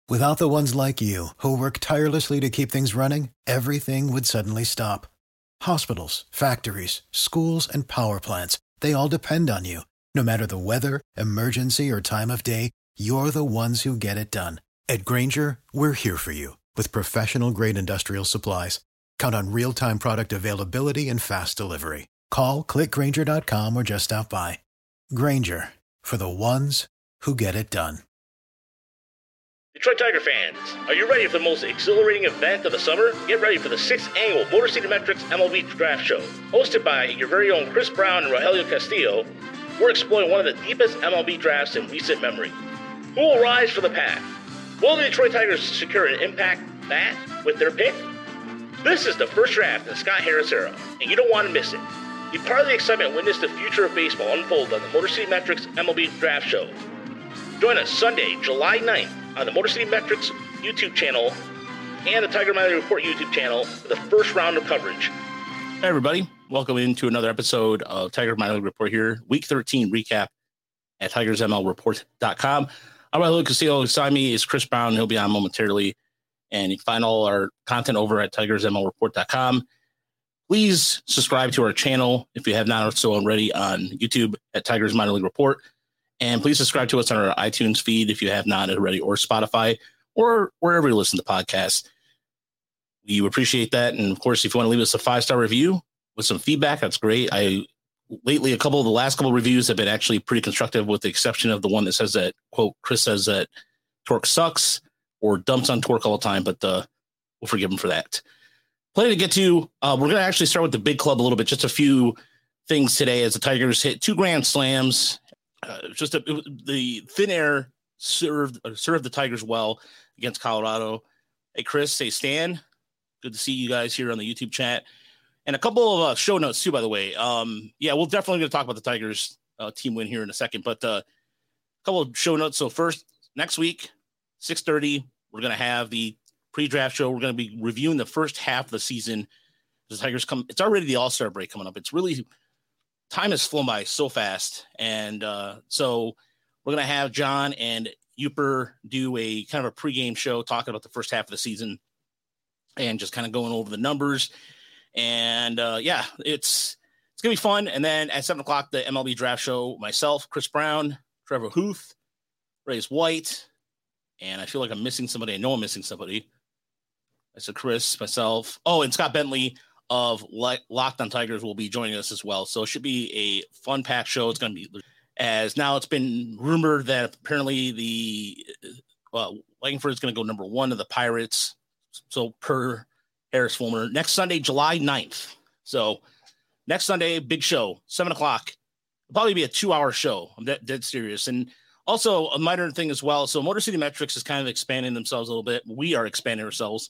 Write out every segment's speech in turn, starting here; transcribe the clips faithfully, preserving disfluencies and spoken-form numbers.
Without the ones like you, who work tirelessly to keep things running, everything would suddenly stop. Hospitals, factories, schools, and power plants, they all depend on you. No matter the weather, emergency, or time of day, you're the ones who get it done. At Grainger, we're here for you with professional-grade industrial supplies. Count on real-time product availability and fast delivery. Call, click Grainger dot com, or just stop by. Grainger, for the ones who get it done. Detroit Tiger fans, are you ready for the most exhilarating event of the summer? Get ready for the sixth annual Motor City Metrics M L B Draft Show. Hosted by your very own Chris Brown and Rogelio Castillo, we're exploring one of the deepest M L B drafts in recent memory. Who will rise for the pack? Will the Detroit Tigers secure an impact bat with their pick? This is the first draft in the Scott Harris era, and you don't want to miss it. Be part of the excitement and witness the future of baseball unfold on the Motor City Metrics M L B Draft Show. Join us Sunday, July ninth on the Motor City Metrics YouTube channel and the Tiger Miley Report YouTube channel for the first round of coverage. Hey, everybody. Welcome into another episode of Tiger Miley Report here. Week thirteen recap at Tigers M L report dot com. I'm Rogelio Castillo. Beside me is Chris Brown. He'll be on momentarily. And you can find all our content over at Tigers M L report dot com. Please subscribe to our channel if you have not so already on YouTube at Tigers Minor League Report. And please subscribe to us on our iTunes feed if you have not already, or Spotify, or wherever you listen to podcasts. We appreciate that. And of course, if you want to leave us a five-star review with some feedback, that's great. I lately, a couple of the last couple of reviews have been actually pretty constructive, with the exception of the one that says that, quote, Chris says that Torque sucks or dumps on Torque all the time, but uh, we'll forgive him for that. Plenty to get to. Uh, we're going to actually start with the big club a little bit. Just a few things today as the Tigers hit two grand slams. Uh, just a, it, the thin air served uh, served the Tigers well against Colorado. Hey, Chris, hey, Stan. Good to see you guys here on the YouTube chat. And a couple of uh, show notes, too, by the way. Um, yeah, we're definitely going to talk about the Tigers uh, team win here in a second. But uh, a couple of show notes. So first, next week, six thirty, we're going to have the pre-draft show. We're going to be reviewing the first half of the season. The Tigers come. It's already the All-Star break coming up. It's really – time has flown by so fast. And uh, so we're going to have John and Uper do a kind of a pregame show talking about the first half of the season and just kind of going over the numbers. And uh, yeah, it's it's going to be fun. And then at seven o'clock, the M L B draft show, myself, Chris Brown, Trevor Huth, Reyes White, and I feel like I'm missing somebody. I know I'm missing somebody. I said Chris, myself. Oh, and Scott Bentley of Locked on Tigers will be joining us as well. So it should be a fun packed show. It's going to be, as now it's been rumored that apparently the uh, Langford is going to go number one to the Pirates. So per Harris Fulmer, next Sunday, July ninth. So next Sunday, big show, seven o'clock. It'll probably be a two hour show. I'm dead, dead serious. And also a minor thing as well. So Motor City Metrics is kind of expanding themselves a little bit. We are expanding ourselves.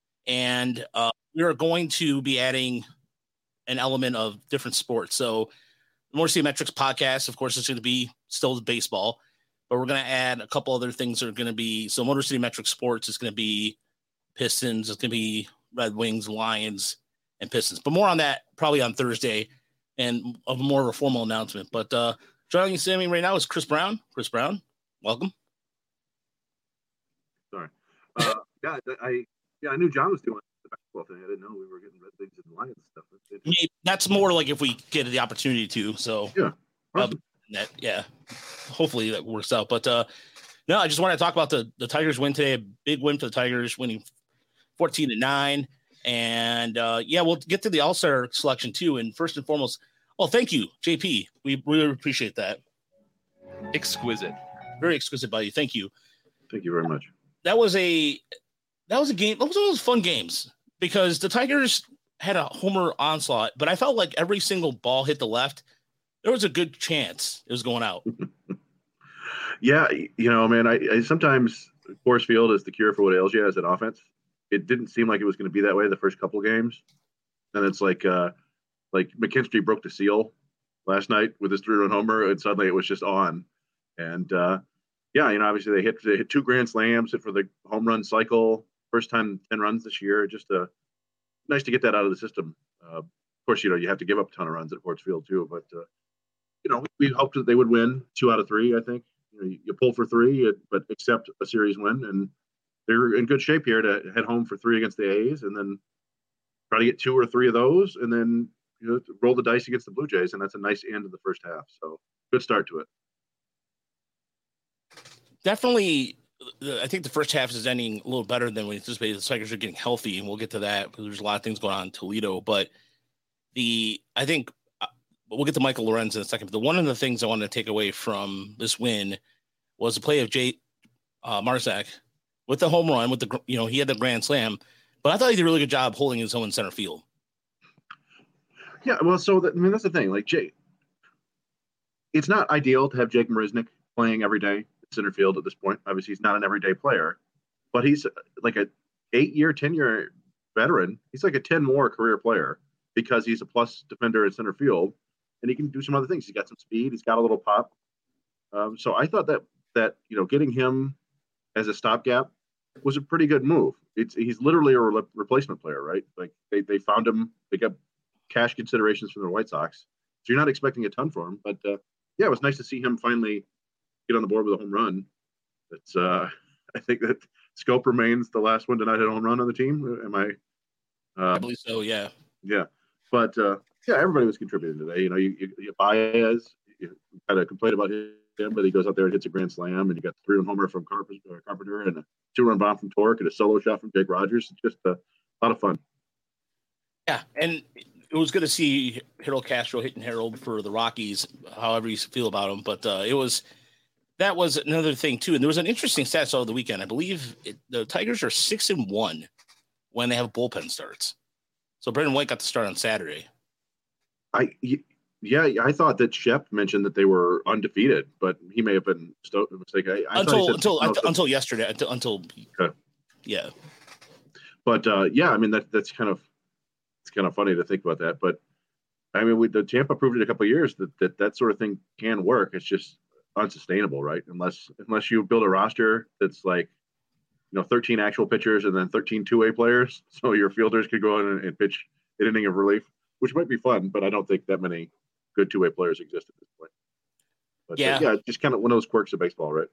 And uh, we are going to be adding an element of different sports. So the Motor City Metrics podcast, of course, is going to be still baseball, but we're going to add a couple other things that are going to be. So Motor City Metrics sports is going to be Pistons. It's going to be Red Wings, Lions, and Pistons. But more on that probably on Thursday and of more of a formal announcement. But uh, joining me right now is Chris Brown. Chris Brown, welcome. Sorry. Uh, yeah, I yeah I knew John was doing the basketball thing. I didn't know we were getting Red Wings and Lions stuff. It, it, I mean, that's more like if we get the opportunity to. So yeah, awesome. uh, that, yeah, hopefully that works out. But uh, no, I just want to talk about the the Tigers win today. A big win for the Tigers, winning fourteen to nine. And uh, yeah, we'll get to the All-Star selection too. And first and foremost, oh, thank you, J P. We really appreciate that. Exquisite, very exquisite by you. Thank you. Thank you very much. That was a that was a game. That was one of those fun games because the Tigers had a homer onslaught, but I felt like every single ball hit the left. There was a good chance it was going out. Yeah, you know, man, I, I sometimes Coors Field is the cure for what ails you as an offense. It didn't seem like it was going to be that way the first couple of games. And it's like uh, like McKinstry broke the seal last night with his three-run homer, and suddenly it was just on. And, uh, yeah, you know, obviously they hit, they hit two grand slams, hit for the home run cycle, first time ten runs this year. Just uh, nice to get that out of the system. Uh, of course, you know, you have to give up a ton of runs at Coors Field too. But, uh, you know, we hoped that they would win two out of three, I think. You know, you, you pull for three, but accept a series win. And they're in good shape here to head home for three against the A's, and then try to get two or three of those, and then you know roll the dice against the Blue Jays, and that's a nice end of the first half. So good start to it. Definitely, I think the first half is ending a little better than we anticipated. The Tigers are getting healthy, and we'll get to that because there's a lot of things going on in Toledo. But the I think uh, we'll get to Michael Lorenz in a second. But the one of the things I wanted to take away from this win was the play of Jay uh, Marzak with the home run. With the you know he had the grand slam, but I thought he did a really good job holding his own in center field. Yeah, well, so that, I mean that's the thing. Like Jay, it's not ideal to have Jake Marisnick playing every day center field at this point. Obviously, he's not an everyday player, but he's like a eight-year, ten-year veteran. He's like a ten more career player because he's a plus defender in center field, and he can do some other things. He's got some speed. He's got a little pop. Um, so I thought that that you know getting him as a stopgap was a pretty good move. It's he's literally a re- replacement player, right? Like they they found him. They got cash considerations from the White Sox, so you're not expecting a ton for him. But uh, yeah, it was nice to see him finally get on the board with a home run. It's uh, I think that Scope remains the last one to not hit a home run on the team. Am I? Uh, I believe so. Yeah. Yeah, but uh, yeah, everybody was contributing today. You know, you, you, you Baez, you kind of complain about him, but he goes out there and hits a grand slam, and you got three run homer from Carpenter, uh, Carpenter and a two run bomb from Torque and a solo shot from Jake Rogers. It's just a lot of fun. Yeah, and it was good to see Harold Castro hitting Harold for the Rockies, however you feel about him. But uh, it was that was another thing too. And there was an interesting stat over the weekend. I believe it, the Tigers are six and one when they have bullpen starts. So Brendan White got to start on Saturday. I yeah, I thought that Shep mentioned that they were undefeated, but he may have been sto- mistaken. I, I until said, until no, until, until yesterday. Until, until okay. yeah. But uh, yeah, I mean that that's kind of it's kind of funny to think about that. But I mean, we, the Tampa proved it a couple of years that, that that sort of thing can work. It's just unsustainable, right? Unless unless you build a roster that's like, you know, thirteen actual pitchers and then thirteen two-way players, so your fielders could go in and, and pitch an inning of relief, which might be fun, but I don't think that many good two-way players exist at this point. But yeah, uh, yeah, just kind of one of those quirks of baseball, right?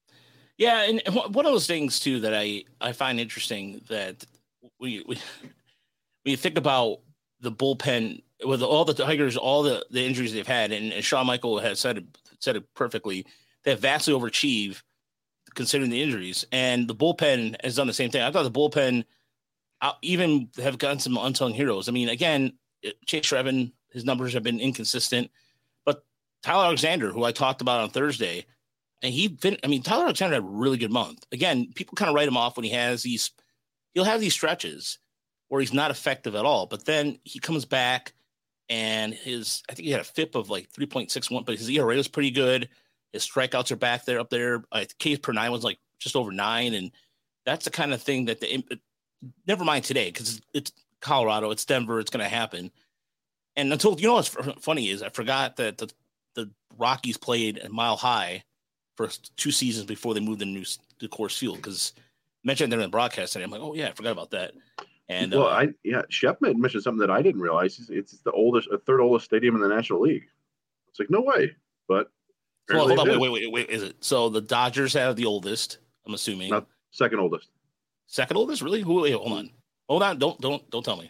Yeah, and one of those things too that I I find interesting that we we when you think about the bullpen with all the Tigers, all the, the injuries they've had, and, and Shawn Michael has said it, said it perfectly, they have vastly overachieved considering the injuries, and the bullpen has done the same thing. I thought the bullpen uh, even have gotten some unsung heroes. I mean, again, Chase Shrevin, his numbers have been inconsistent, but Tyler Alexander, who I talked about on Thursday, and he, I mean, Tyler Alexander had a really good month. Again, people kind of write him off when he has these, he'll have these stretches where he's not effective at all, but then he comes back and his, I think he had a F I P of like three point six one, but his E R A was pretty good. His strikeouts are back there, up there. Uh, Ks per nine was like just over nine. And that's the kind of thing that the, never mind today, because it's Colorado, it's Denver, it's going to happen. And until, you know, what's funny is I forgot that the, the Rockies played at Mile High for two seasons before they moved to new to Coors Field, because mentioned there in the broadcast today. I'm like, oh yeah, I forgot about that. And well, uh, I yeah, Shep mentioned something that I didn't realize. It's, it's the oldest, a third oldest stadium in the National League. It's like no way, but well, hold on, wait, wait, wait, wait, is it? So the Dodgers have the oldest, I'm assuming. Not second oldest. Second oldest, really? Who? Wait, hold on, hold on, don't don't don't tell me.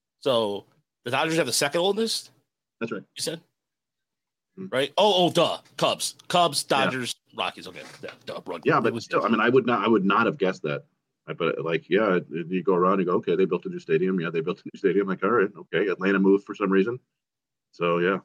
So the Dodgers have the second oldest. That's right. You said. Mm-hmm. Right. Oh, oh, duh. Cubs, Cubs, Dodgers, yeah. Rockies. Okay. Yeah, duh, rugby. Yeah, but still, I mean, I would not, I would not have guessed that. But like, yeah, you go around and go, okay, they built a new stadium. Yeah, they built a new stadium. Like, all right, okay, Atlanta moved for some reason. So yeah.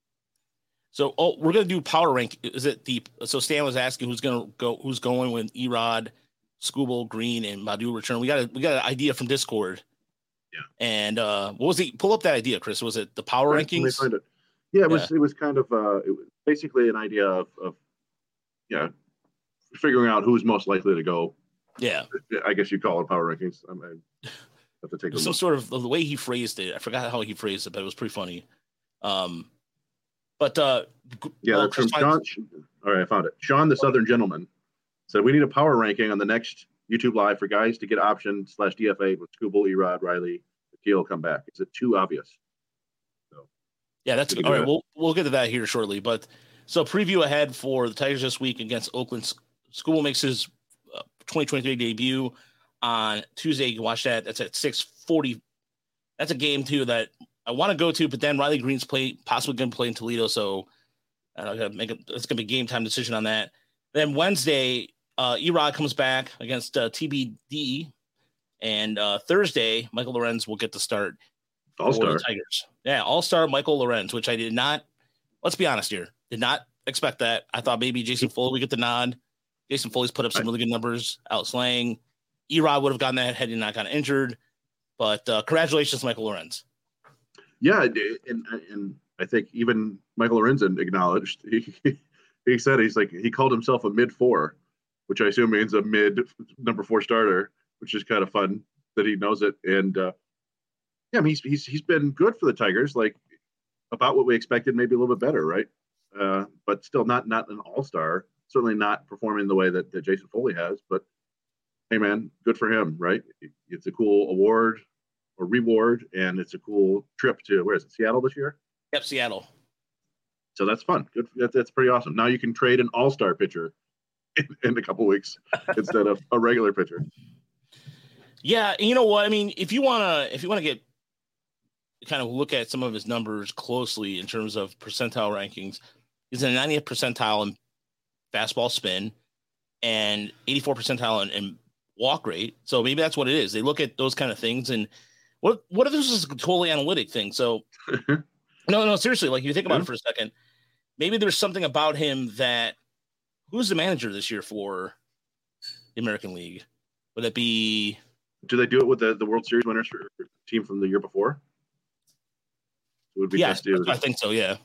So oh, we're gonna do power rank. Is it the? So Stan was asking who's gonna go, who's going when Erod, Skubal, Green, and Madu return. We got a we got an idea from Discord. Yeah. And uh, what was the? Pull up that idea, Chris. Was it the power right, rankings? Find it. Yeah, it was. Yeah. It was kind of. Uh, it was basically an idea of, of, yeah, figuring out who's most likely to go. Yeah, I guess you call it power rankings. I mean, have to take a some look. sort of the way he phrased it. I forgot how he phrased it, but it was pretty funny. Um, but uh, yeah, well, from Sean. All right, I found it. Sean, the Southern Gentleman, said we need a power ranking on the next YouTube Live for guys to get option slash D F A with Skubal, Erod, Riley, Akil come back. Is it too obvious? So, yeah, that's all right. We'll we'll get to that here shortly. But so preview ahead for the Tigers this week against Oakland. Skubal makes his twenty twenty-three debut on Tuesday. You can watch that. That's at six forty. That's a game too that I want to go to, but then Riley Green's play possibly going to play in Toledo, so I gotta make a, it's going to be a game time decision on that. Then Wednesday, uh, Erod comes back against uh, T B D, and uh, Thursday, Michael Lorenz will get the start. All star Tigers, yeah, all star Michael Lorenz, which I did not. Let's be honest here, did not expect that. I thought maybe Jason Foley would get the nod. Jason Foley's put up some really good numbers out slaying. Erod would have gotten that had he not gotten injured. But uh, congratulations, Michael Lorenz. Yeah, and and I think even Michael Lorenzen acknowledged. He, he said he's like he called himself a mid four, which I assume means a mid number four starter, which is kind of fun that he knows it. And uh, yeah, I mean, he's he's he's been good for the Tigers, like about what we expected, maybe a little bit better, right? Uh, but still not not an all star. Certainly not performing the way that, that Jason Foley has, but. Hey man, good for him, right? It's a cool award or reward, and it's a cool trip to where is it? Seattle this year? Yep, Seattle. So that's fun. Good, that's, that's pretty awesome. Now you can trade an all-star pitcher in, in a couple weeks instead of a regular pitcher. Yeah, you know what? I mean, if you wanna, if you wanna get kind of look at some of his numbers closely in terms of percentile rankings, he's in the ninetieth percentile in fastball spin and eighty-fourth percentile in, in walk rate. So maybe that's what it is. They look at those kind of things, and what what if this is a totally analytic thing? So no, no, seriously, like you think about yeah. it for a second, maybe there's something about him that who's the manager this year for the American League? Would it be do they do it with the, the World Series winners for team from the year before? It would be yeah, I think so, yeah.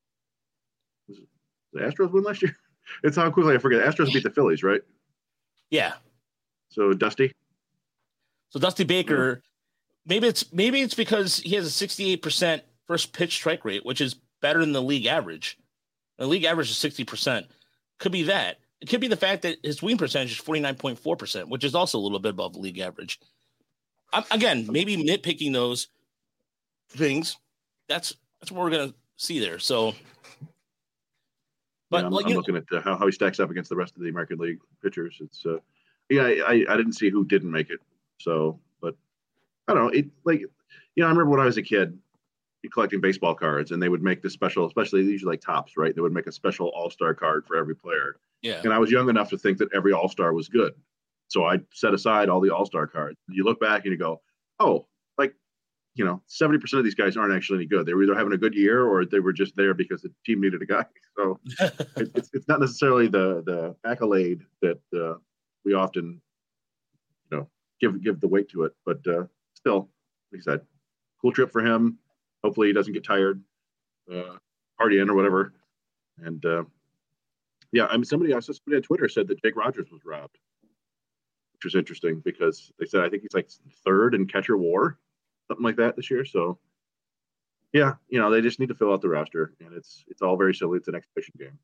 The Astros win last year? It's how quickly I forget. Astros beat the Phillies, right? Yeah. So Dusty. So Dusty Baker, maybe it's maybe it's because he has a sixty-eight percent first pitch strike rate, which is better than the league average. The league average is sixty percent. Could be that. It could be the fact that his win percentage is forty-nine point four percent, which is also a little bit above the league average. I'm, again, maybe nitpicking those things. That's that's what we're gonna see there. So. But yeah, I'm, like, I'm looking at the, how, how he stacks up against the rest of the American League pitchers. It's uh, yeah, I, I didn't see who didn't make it. So, but I don't know. It like, you know, I remember when I was a kid, collecting baseball cards, and they would make this special, especially usually like Topps, right? They would make a special All-Star card for every player. Yeah. And I was young enough to think that every All-Star was good, so I set aside all the All-Star cards. You look back and you go, oh, like, you know, seventy percent of these guys aren't actually any good. They were either having a good year or they were just there because the team needed a guy. So it, it's it's not necessarily the the accolade that uh, we often, you know, give give the weight to it. But uh, still, like I said, cool trip for him. Hopefully he doesn't get tired, uh, partying or whatever. And uh, yeah, I mean, somebody I saw somebody on Twitter said that Jake Rogers was robbed, which was interesting because they said I think he's like third in catcher WAR, something like that this year. So yeah, you know, they just need to fill out the roster, and it's it's all very silly. It's an exhibition game.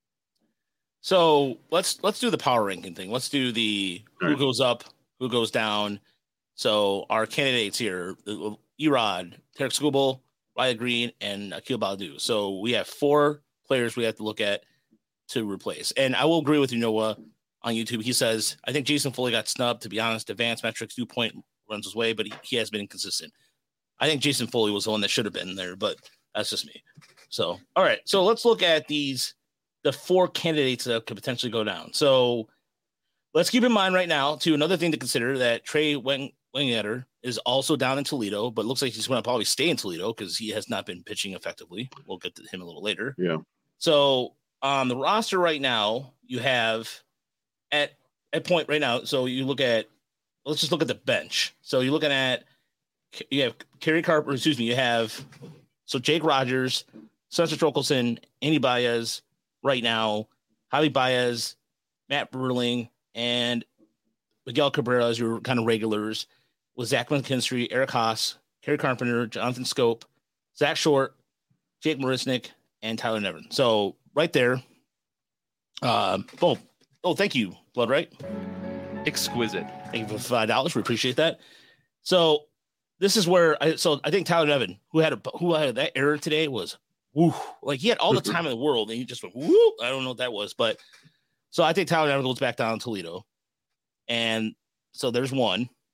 So let's let's do the power ranking thing. Let's do the who right. goes up, who goes down. So our candidates here: Erod, Tarek Skubal, Riley Green, and Akil Baddoo. So we have four players we have to look at to replace. And I will agree with you, Noah, on YouTube. He says, I think Jason Foley got snubbed. To be honest, advanced metrics do point runs his way, but he, he has been inconsistent. I think Jason Foley was the one that should have been there, but that's just me. So, all right. So let's look at these, the four candidates that could potentially go down. So let's keep in mind right now, too, another thing to consider that Trey Wing, Winggetter is also down in Toledo, but looks like he's going to probably stay in Toledo because he has not been pitching effectively. We'll get to him a little later. Yeah. So on the roster right now, you have at at point right now. So you look at, let's just look at the bench. So you're looking at, you have Kerry Carper, excuse me, you have, so Jake Rogers, Spencer Torkelson, Andy Baez right now, Javi Baez, Matt Burling, and Miguel Cabrera as your kind of regulars, with Zach McKinstry, Eric Haas, Kerry Carpenter, Jonathan Scope, Zach Short, Jake Marisnik, and Tyler Nevin. So right there. Uh, oh, oh, thank you, Blood Right. Exquisite. Thank you for five dollars. We appreciate that. So this is where I so I think Tyler Nevin, who had a who had that error today, was woo, like he had all the time in the world and he just went woo. I don't know what that was, but so I think Tyler Nevin goes back down to Toledo. And so there's one.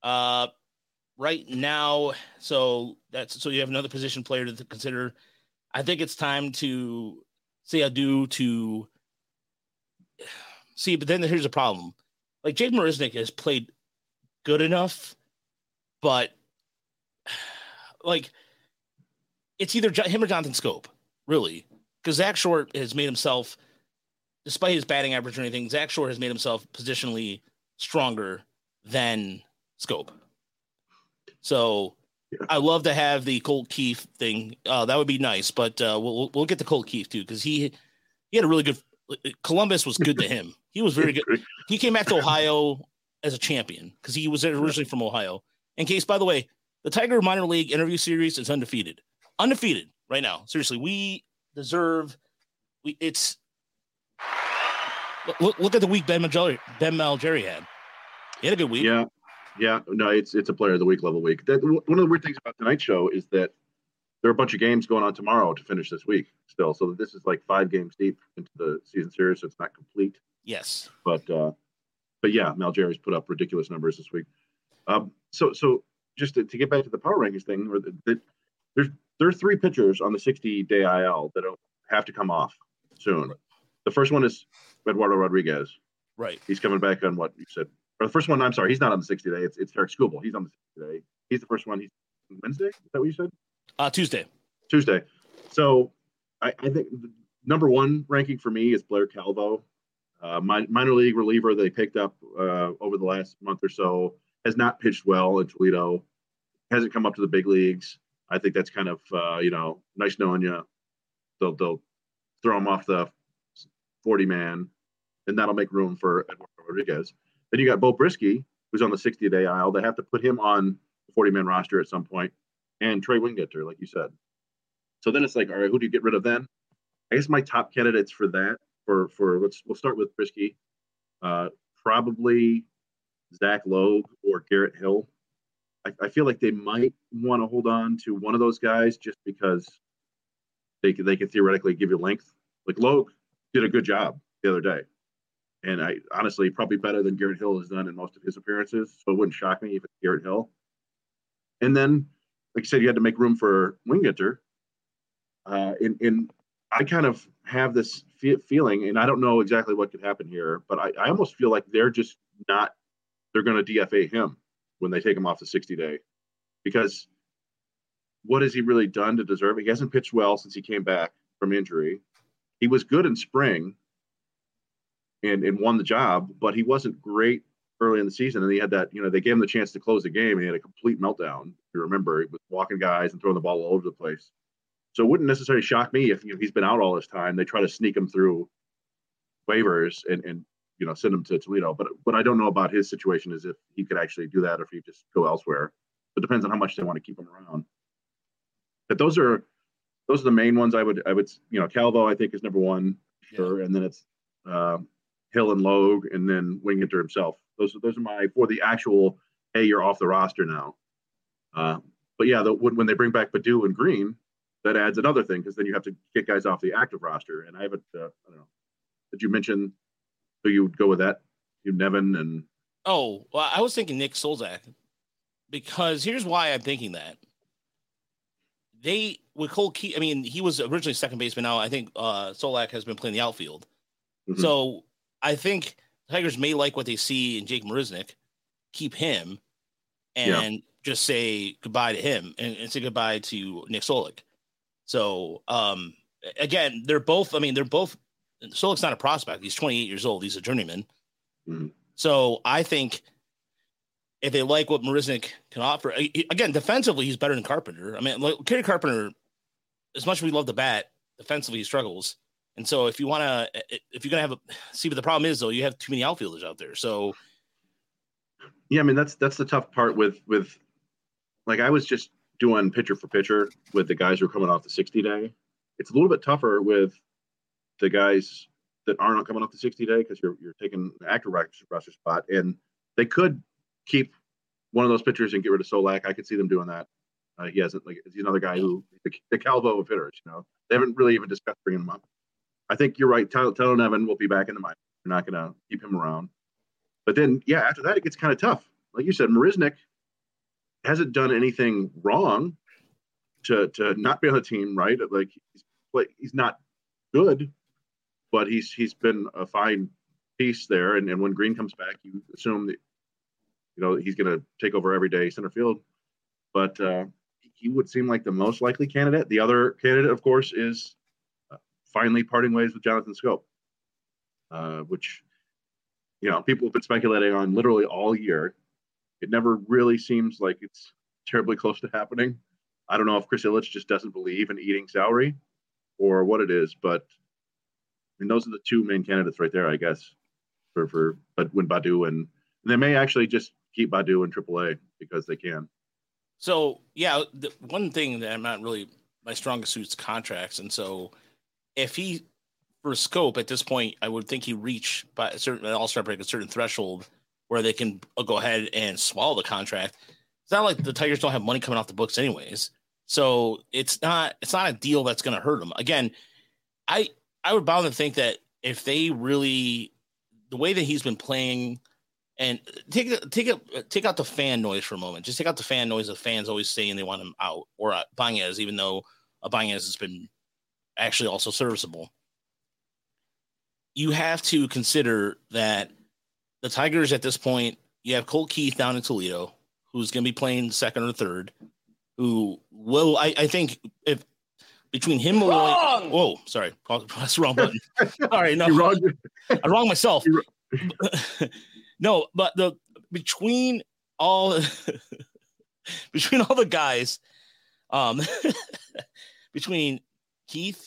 Uh, right now, so that's so you have another position player to consider. I think it's time to say adieu to see, but then here's a problem. Like Jake Marisnick has played good enough, but like it's either him or Jonathan Scope, really, because Zach Short has made himself, despite his batting average or anything, Zach Short has made himself positionally stronger than Scope. So yeah. I love to have the Colt Keith thing. Uh, that would be nice, but uh, we'll we'll get to Colt Keith too, because he he had a really good. Columbus was good to him. He was very good. He came back to Ohio as a champion because he was originally from Ohio. In case, by the way, the Tiger minor league interview series is undefeated, undefeated right now. Seriously, we deserve. We it's look look at the week Ben Malgeri, Ben Malgeri had. He had a good week. Yeah. Yeah, no, it's it's a player of the week level week. That, one of the weird things about tonight's show is that there are a bunch of games going on tomorrow to finish this week still. So this is like five games deep into the season series, so it's not complete. Yes. But uh, but yeah, Malgeri's put up ridiculous numbers this week. Um, so so just to, to get back to the power rankings thing, or the, the, there's there are three pitchers on the sixty day I L that have to come off soon. The first one is Eduardo Rodriguez. Right. He's coming back on what you said. Or the first one, I'm sorry, he's not on the sixty day. It's it's Tarik Skubal. He's on the sixty day. He's the first one. He's Wednesday. Is that what you said? Uh, Tuesday. Tuesday. So I, I think the number one ranking for me is Blair Calvo, uh, my, minor league reliever they picked up uh, over the last month or so. Has not pitched well in Toledo. Hasn't come up to the big leagues. I think that's kind of uh, you know nice knowing you. They'll they'll throw him off the forty man, and that'll make room for Eduardo Rodriguez. Then you got Bo Brisky, who's on the sixty day I L. They have to put him on the forty man roster at some point, and Trey Wingenter, like you said. So then it's like, all right, who do you get rid of then? I guess my top candidates for that, for for let's we'll start with Brisky, uh, probably Zach Logue or Garrett Hill. I, I feel like they might want to hold on to one of those guys just because they could they could theoretically give you length. Like Logue did a good job the other day. And I honestly probably better than Garrett Hill has done in most of his appearances. So it wouldn't shock me if it's Garrett Hill. And then, like I said, you had to make room for Wingenter. Uh, in, in I kind of have this fe- feeling, and I don't know exactly what could happen here, but I, I almost feel like they're just not, they're going to D F A him when they take him off the sixty day. Because what has he really done to deserve it? He hasn't pitched well since he came back from injury. He was good in spring. And, and won the job, but he wasn't great early in the season. And he had that, you know, they gave him the chance to close the game, and he had a complete meltdown. If you remember, he was walking guys and throwing the ball all over the place. So it wouldn't necessarily shock me if, you know, he's been out all this time. They try to sneak him through waivers and, and you know, send him to Toledo. But what I don't know about his situation is if he could actually do that or if he just go elsewhere. It depends on how much they want to keep him around. But those are those are the main ones I would I would you know, Calvo I think is number one, sure, yeah. And then it's uh, Hill and Logue, and then Wingenter himself. Those are those are my for the actual. Hey, you're off the roster now. Uh, but yeah, the, when when they bring back Baddoo and Green, that adds another thing because then you have to get guys off the active roster. And I haven't. Uh, I don't know. Did you mention who you would go with that? You Nevin and. Oh, well, I was thinking Nick Solzak, because here's why I'm thinking that. They with Cole Key. I mean, he was originally second baseman. Now I think uh, Solak has been playing the outfield. Mm-hmm. So. I think Tigers may like what they see in Jake Marisnick, keep him, and yeah. just say goodbye to him and, and say goodbye to Nick Solik. So, um, again, they're both, I mean, they're both, Solik's not a prospect. He's twenty-eight years old. He's a journeyman. Mm-hmm. So I think if they like what Marisnick can offer, again, defensively, he's better than Carpenter. I mean, like, Kerry Carpenter, as much as we love the bat, defensively, he struggles. And so if you want to, if you're going to have a, see, but the problem is though, you have too many outfielders out there. So. Yeah. I mean, that's, that's the tough part with, with like, I was just doing pitcher for pitcher with the guys who are coming off the sixty day. It's a little bit tougher with the guys that aren't coming off the sixty day, because you're, you're taking an active roster spot, and they could keep one of those pitchers and get rid of Solak. I could see them doing that. Uh, he hasn't, like, he's another guy who, the, the Calvo of hitters, you know, they haven't really even discussed bringing him up. I think you're right. Tyler, Tyler Nevin will be back in the minors. You're not going to keep him around. But then, yeah, after that, it gets kind of tough. Like you said, Marisnick, hasn't done anything wrong to to not be on the team, right? Like he's like he's not good, but he's he's been a fine piece there. And, and when Green comes back, you assume that you know he's going to take over every day center field. But uh, he would seem like the most likely candidate. The other candidate, of course, is uh, finally parting ways with Jonathan Schoop, uh, which you know people have been speculating on literally all year. It never really seems like it's terribly close to happening. I don't know if Chris Ilitch just doesn't believe in eating salary or what it is, but I mean, those are the two main candidates right there, I guess, for, for but when Baddoo and, and they may actually just keep Baddoo in triple A because they can. So, yeah, the one thing that I'm not really my strongest suit is contracts. And so if he, for Schoop at this point, I would think he reach by a certain all-star break, a certain threshold where they can go ahead and swallow the contract. It's not like the Tigers don't have money coming off the books anyways. So it's not, it's not a deal that's going to hurt them. Again, I, I would bound to think that if they really, the way that he's been playing, and take take it take out the fan noise for a moment. Just take out the fan noise of fans always saying they want him out, or uh, Banez, even though uh, Banez has been actually also serviceable. You have to consider that the Tigers at this point, you have Colt Keith down in Toledo, who's going to be playing second or third, who will, I, I think, if between him and Malloy, whoa, sorry, that's the wrong button. All right, no, wrong. I wrong myself. No, but the between all between all the guys, um, between Keith,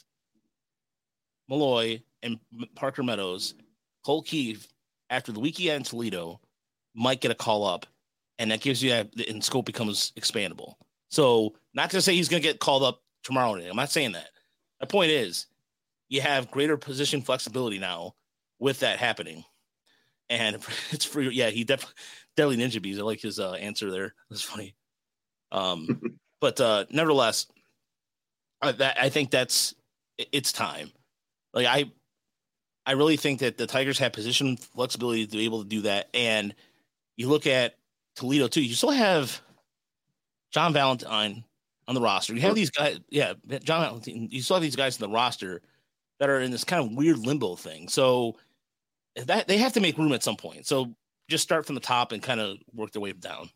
Malloy, and Parker Meadows, Colt Keith, after the week he had in Toledo, might get a call up, and that gives you that, and Schoop becomes expandable. So, not to say he's going to get called up tomorrow. I'm not saying that. My point is, you have greater position flexibility now with that happening. And it's for, yeah, he definitely, definitely Ninja Bees. I like his uh, answer there. That's funny. Um, but uh, nevertheless, I, that, I think that's, it's time. Like, I, I really think that the Tigers have position flexibility to be able to do that. And you look at Toledo too, you still have John Valentine on the roster. You have these guys, yeah, John Valentine, you still have these guys in the roster that are in this kind of weird limbo thing. So, that they have to make room at some point. So just start from the top and kind of work their way down.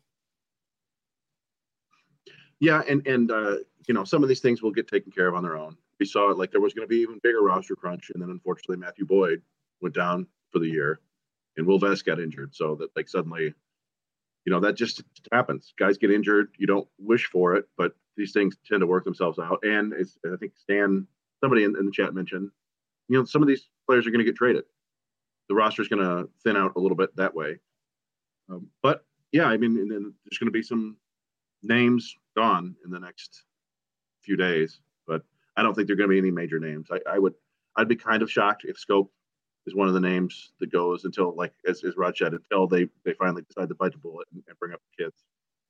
Yeah. And, and, uh, you know, some of these things will get taken care of on their own. We saw it like there was going to be even bigger roster crunch. And then unfortunately, Matthew Boyd went down for the year and Will Vest got injured. So that like suddenly, you know, that just happens. Guys get injured. You don't wish for it, but these things tend to work themselves out. And it's, I think Stan, somebody in, in the chat mentioned, you know, some of these players are going to get traded. The roster is going to thin out a little bit that way. Um, but yeah, I mean, and then there's going to be some names gone in the next few days, but I don't think there are going to be any major names. I, I would, I'd be kind of shocked if Schoop is one of the names that goes until, like, as, as Rod said, until they, they finally decide to bite the bullet and, and bring up the kids.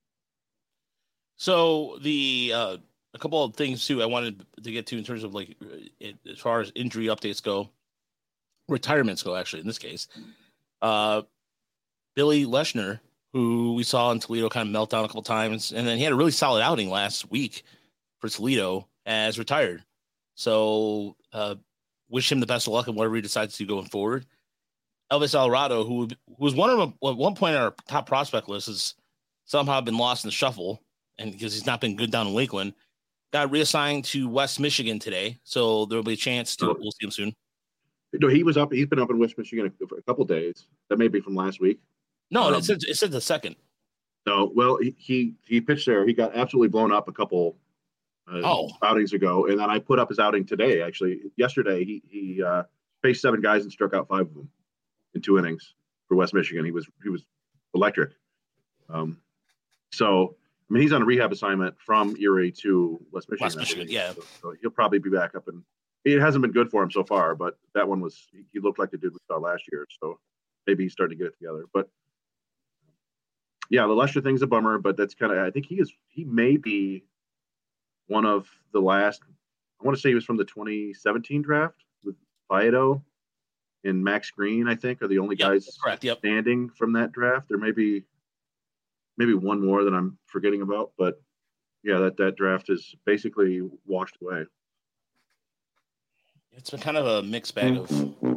So the, uh, a couple of things too, I wanted to get to in terms of like, it, as far as injury updates go, retirements go, actually, in this case. Uh, Billy Leshner, who we saw in Toledo kind of melt down a couple times, and then he had a really solid outing last week for Toledo, as retired. So uh, wish him the best of luck in whatever he decides to do going forward. Elvis Alvarado, who, who was one of them at one point on our top prospect list, has somehow been lost in the shuffle, and because he's not been good down in Lakeland, got reassigned to West Michigan today. So there will be a chance to, we'll see him soon. No, he was up. He's been up in West Michigan a, a couple days. That may be from last week. No, um, it said it said the second. No, well, he he, he pitched there. He got absolutely blown up a couple uh, oh. outings ago, and then I put up his outing today. Actually, yesterday he he uh, faced seven guys and struck out five of them in two innings for West Michigan. He was he was electric. Um, so I mean, he's on a rehab assignment from Erie to West Michigan. West Michigan, yeah. So, so he'll probably be back up and. It hasn't been good for him so far, but that one was, he looked like the dude we saw last year. So maybe he's starting to get it together. But yeah, the Lester thing's a bummer, but that's kind of, I think he is, he may be one of the last, I want to say he was from the twenty seventeen draft with Faedo and Max Green, I think, are the only yep, guys correct, yep. standing from that draft. There may be, maybe one more that I'm forgetting about, but yeah, that, that draft is basically washed away. It's been kind of a mixed bag of,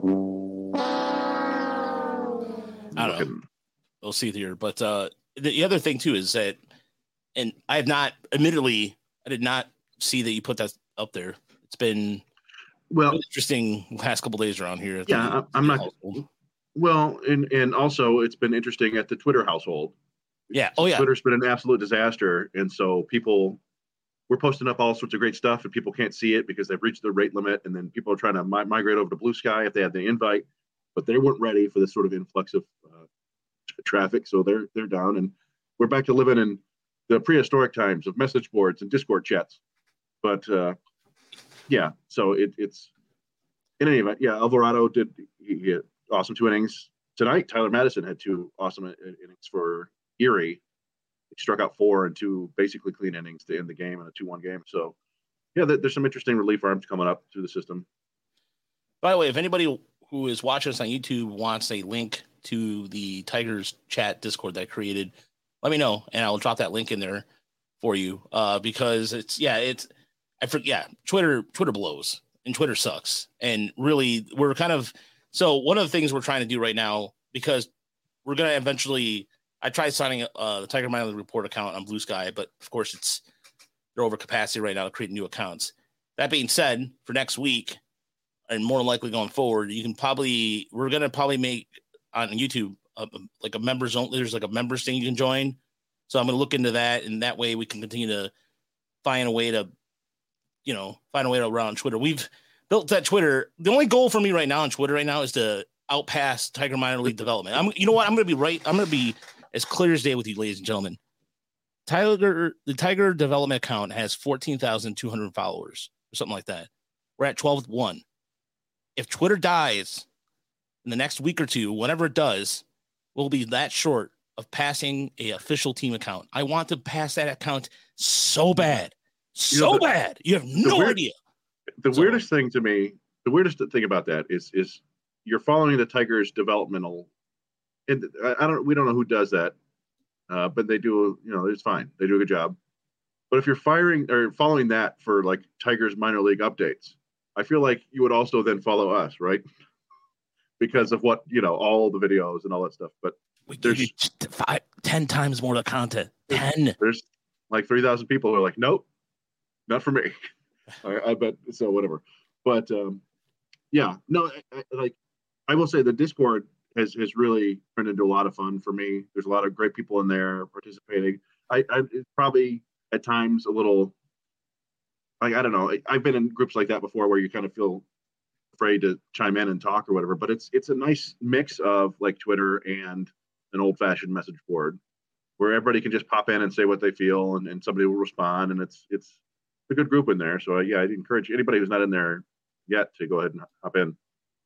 I don't know. We'll see here. But uh, the other thing too is that, and I have not, admittedly, I did not see that you put that up there. It's been well interesting last couple days around here. Yeah, the, I'm not. Household. Well, and and also it's been interesting at the Twitter household. Yeah. Oh yeah. Twitter's been an absolute disaster, and so people we're posting up all sorts of great stuff, and people can't see it because they've reached their rate limit, and then people are trying to mi- migrate over to Blue Sky if they had the invite, but they weren't ready for this sort of influx of uh, traffic, so they're they're down, and we're back to living in the prehistoric times of message boards and Discord chats. But uh, yeah, so it, it's in any event, yeah, Alvarado did he, he had awesome two innings tonight. Tyler Madison had two awesome innings for Erie. He struck out four and two basically clean innings to end the game in a two one game. So yeah, there's some interesting relief arms coming up through the system. By the way, if anybody who is watching us on YouTube wants a link to the Tigers chat Discord that I created, let me know and I'll drop that link in there for you. Uh, because it's yeah, it's I forget yeah, Twitter Twitter blows and Twitter sucks. And really we're kind of so one of the things we're trying to do right now, because we're gonna eventually I tried signing uh, the Tiger Minor League Report account on Blue Sky, but of course it's they're over capacity right now to create new accounts. That being said, for next week and more likely going forward, you can probably we're gonna probably make on YouTube uh, like a members only. There's like a members thing you can join. So I'm gonna look into that, and that way we can continue to find a way to, you know, find a way to around Twitter. We've built that Twitter. The only goal for me right now on Twitter right now is to outpass Tiger Minor League Development. I'm, you know what? I'm gonna be right. I'm gonna be as clear as day with you, ladies and gentlemen. Tiger, the Tiger Development account has fourteen thousand two hundred followers or something like that. We're at twelve one. If Twitter dies in the next week or two, whenever it does, we'll be that short of passing a official team account. I want to pass that account so bad, so you know, the, bad. You have no weird, idea. The so, weirdest thing to me, the weirdest thing about that is, is you're following the Tigers developmental. And I don't, we don't know who does that, uh, but they do, you know, it's fine. They do a good job. But if you're firing or following that for like Tigers minor league updates, I feel like you would also then follow us, right? Because of what, you know, all the videos and all that stuff. But we there's five, ten times more of the content. ten. There's like three thousand people who are like, nope, not for me. I, I bet so. Whatever. But um, yeah, no, I, I, like I will say the Discord has has really turned into a lot of fun for me. There's a lot of great people in there participating. I, I it's probably at times a little like I don't know. I've been in groups like that before where you kind of feel afraid to chime in and talk or whatever. But it's it's a nice mix of like Twitter and an old-fashioned message board where everybody can just pop in and say what they feel, and, and somebody will respond, and it's it's a good group in there. So uh, yeah, I'd encourage anybody who's not in there yet to go ahead and hop in.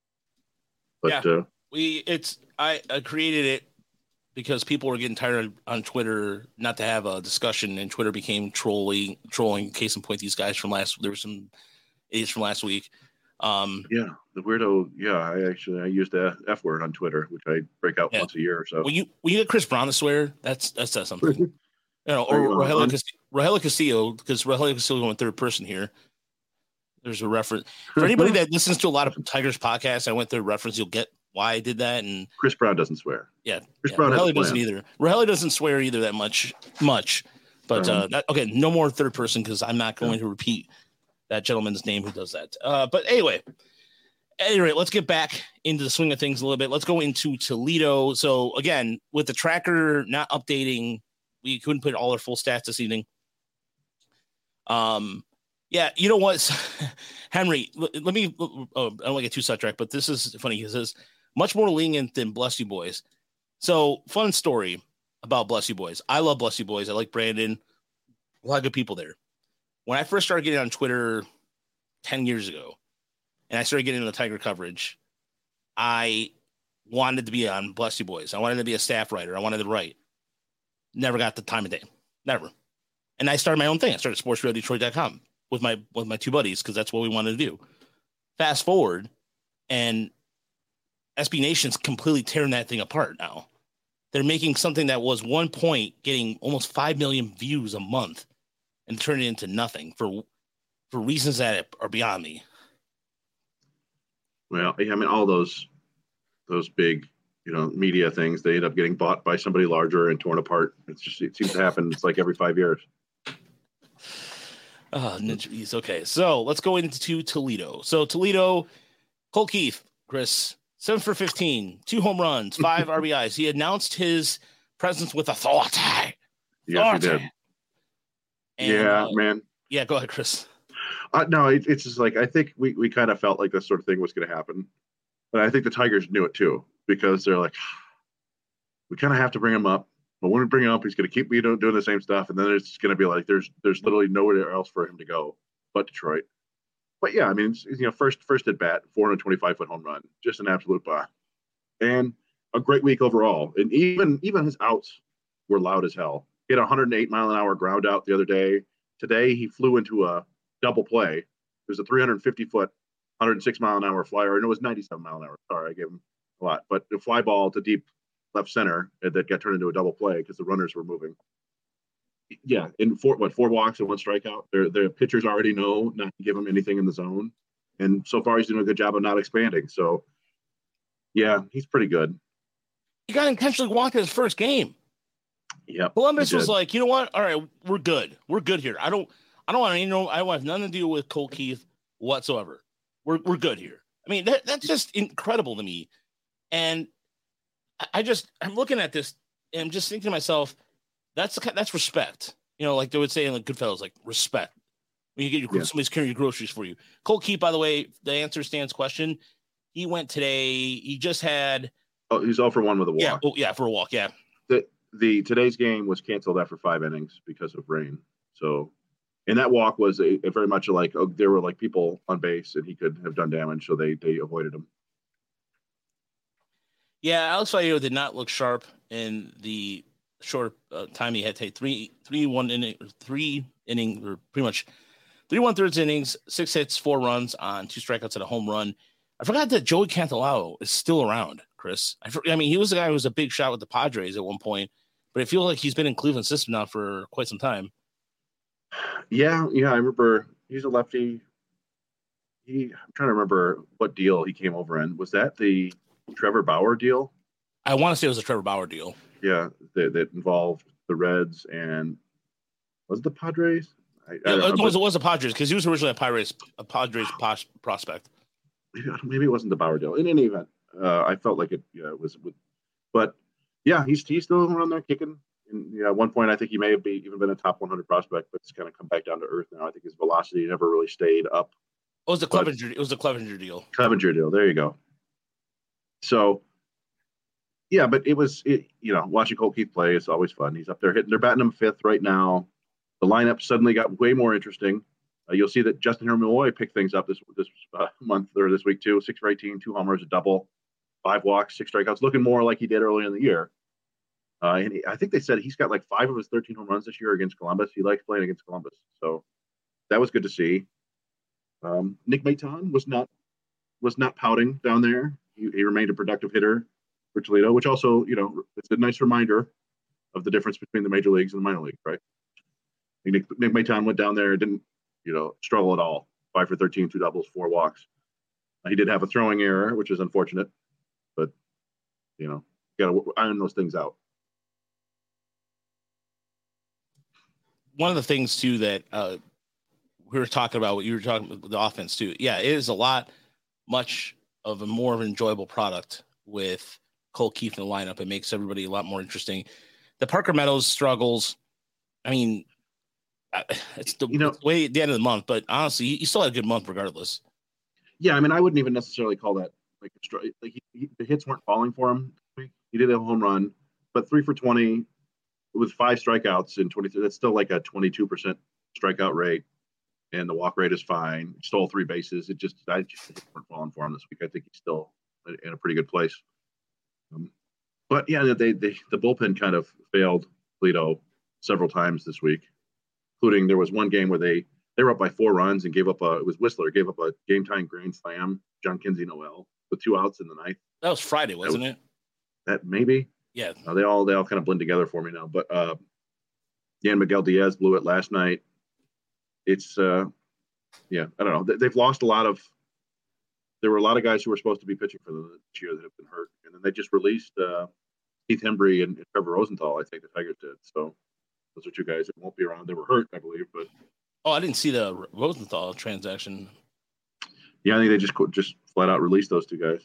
But yeah, uh, we it's I, I created it because people were getting tired on Twitter not to have a discussion, and Twitter became trolling. Trolling. Case in point, these guys from last there were some idiots from last week. Um, yeah, the weirdo. Yeah, I actually I used the F word on Twitter, which I break out yeah. once a year or so. When you when you get Chris Brown to swear, that's that says something. you know, or Rogelio Castillo, Rogelio Castillo, because Rogelio Castillo going third person here. There's a reference for anybody that listens to a lot of Tigers podcasts. I went through a reference. You'll get why I did that. And Chris Brown doesn't swear. Yeah, Chris yeah. Brown Rogelio doesn't either. Rogelio doesn't swear either that much. Much, but um, uh, that, okay, no more third person because I'm not going yeah. to repeat that gentleman's name who does that. Uh, but anyway. Anyway, let's get back into the swing of things a little bit. Let's go into Toledo. So again, with the tracker not updating, we couldn't put all our full stats this evening. Um, yeah, you know what, Henry? Let, let me. Oh, I don't want to get too sidetracked, but this is funny. He says much more lenient than Bless You Boys. So fun story about Bless You Boys. I love Bless You Boys. I like Brandon. A lot of good people there. When I first started getting on Twitter ten years ago. And I started getting into Tiger coverage. I wanted to be on Bless You Boys. I wanted to be a staff writer. I wanted to write. Never got the time of day. Never. And I started my own thing. I started sports radio detroit dot com with my with my two buddies because that's what we wanted to do. Fast forward, and S B Nation's completely tearing that thing apart now. they're making something that was one point getting almost five million views a month and turning it into nothing for for reasons that are beyond me. Well, I mean, all those those big, you know, media things, they end up getting bought by somebody larger and torn apart. It's just, it seems to happen. It's like every five years. Oh, Ninja, okay. So let's go into Toledo. So Toledo, Cole Keith, Chris, seven for fifteen, two home runs, five R B Is. He announced his presence with authority. Yes, he did. And, yeah, uh, man. Yeah, go ahead, Chris. Uh, no, it, it's just like, I think we, we kind of felt like this sort of thing was going to happen. But I think the Tigers knew it too, because they're like, we kind of have to bring him up. But when we bring him up, he's going to keep you know, doing the same stuff. And then it's going to be like, there's there's literally nowhere else for him to go but Detroit. But yeah, I mean, it's, you know, first first at bat, four hundred twenty-five foot home run, just an absolute bomb. And a great week overall. And even even his outs were loud as hell. He had a one hundred eight mile an hour ground out the other day. Today, he flew into a double play. It was a three hundred fifty foot, one hundred six mile an hour flyer. And it was ninety-seven mile an hour. Sorry, I gave him a lot. But the fly ball to deep left center that got turned into a double play because the runners were moving. Yeah, in four what four walks and one strikeout. Their their pitchers already know not to give him anything in the zone. And so far, he's doing a good job of not expanding. So, yeah, he's pretty good. He got intentionally walked in his first game. Yep. Columbus was like, you know what? All right, we're good. We're good here. I don't, I don't want to, you know, I want nothing to do with Cole Keith whatsoever. We're we're good here. I mean, that, that's just incredible to me. And I just, I'm looking at this and I'm just thinking to myself, that's that's respect. You know, like they would say in the Goodfellas, like respect. When you get your, yeah. somebody's carrying your groceries for you. Cole Keith, by the way, the answer Stan's question, he went today. He just had. Oh, he's all for one with a walk. Yeah, oh, yeah, for a walk. Yeah. The the today's game was canceled after five innings because of rain. So, and that walk was a, a very much like oh, there were like people on base and he could have done damage, so they they avoided him. Yeah, Alex Vallejo did not look sharp in the short uh, time he had to take three three one inning three inning or pretty much three one thirds innings, six hits, four runs on two strikeouts and a home run. I forgot that Joey Cantalao is still around, Chris. I, for, I mean, he was the guy who was a big shot with the Padres at one point, but it feels like he's been in Cleveland system now for quite some time. Yeah, yeah, I remember he's a lefty. He, I'm trying to remember what deal he came over in. Was that the Trevor Bauer deal? I want to say it was a Trevor Bauer deal. Yeah, that, that involved the Reds and was it the Padres? I, yeah, I it, was, it was the Padres because he was originally a Padres a Padres pos, prospect. Maybe, maybe it wasn't the Bauer deal. In any event, uh, I felt like it yeah, was. With, but yeah, he's he's still around there kicking. And yeah, at one point, I think he may have be, even been a top one hundred prospect, but it's kind of come back down to earth now. I think his velocity never really stayed up. It was the Clevenger. It was the Clevenger deal. Clevenger deal. There you go. So. Yeah, but it was, it, you know, watching Cole Keith play is always fun. He's up there hitting, they're batting him fifth right now. The lineup suddenly got way more interesting. Uh, you'll see that Justin Hermoy picked things up this this uh, month or this week too. Six for eighteen, two homers, a double, five walks, six strikeouts, looking more like he did earlier in the year. Uh, and he, I think they said he's got like five of his thirteen home runs this year against Columbus. He likes playing against Columbus, so that was good to see. Um, Nick Maton was not was not pouting down there. He, he remained a productive hitter for Toledo, which also, you know, it's a nice reminder of the difference between the major leagues and the minor league, right? Nick, Nick Maton went down there, didn't, you know, struggle at all. Five for thirteen, two doubles, four walks. Uh, he did have a throwing error, which is unfortunate, but, you know, got to iron those things out. One of the things, too, that uh, we were talking about, what you were talking about with the offense, too. Yeah, it is a lot, much of a more of an enjoyable product with Cole Keith in the lineup. It makes everybody a lot more interesting. The Parker Meadows struggles. I mean, it's the, you know, it's way at the end of the month, but honestly, you still had a good month regardless. Yeah, I mean, I wouldn't even necessarily call that like, like he, he, the hits weren't falling for him. He did have a home run, but three for twenty with five strikeouts in twenty-three. That's still like a twenty-two percent strikeout rate, and the walk rate is fine. He stole three bases. It just, I just hits weren't falling for him this week. I think he's still in a pretty good place. Um, but yeah, they, they the bullpen kind of failed Toledo several times this week, including there was one game where they they were up by four runs and gave up a it was Whistler gave up a game time grand slam, John Kinsey Noel with two outs in the ninth. That was Friday, wasn't that, it? That maybe Yeah. Uh, they all they all kind of blend together for me now. But uh, yeah, Miguel Diaz blew it last night. It's uh, yeah, I don't know. They, they've lost a lot of. There were a lot of guys who were supposed to be pitching for them this year that have been hurt, and then they just released uh, Keith Hembry and, and Trevor Rosenthal. I think the Tigers did. So those are two guys that won't be around. They were hurt, I believe, but oh, I didn't see the Rosenthal transaction. Yeah, I think they just just flat out released those two guys.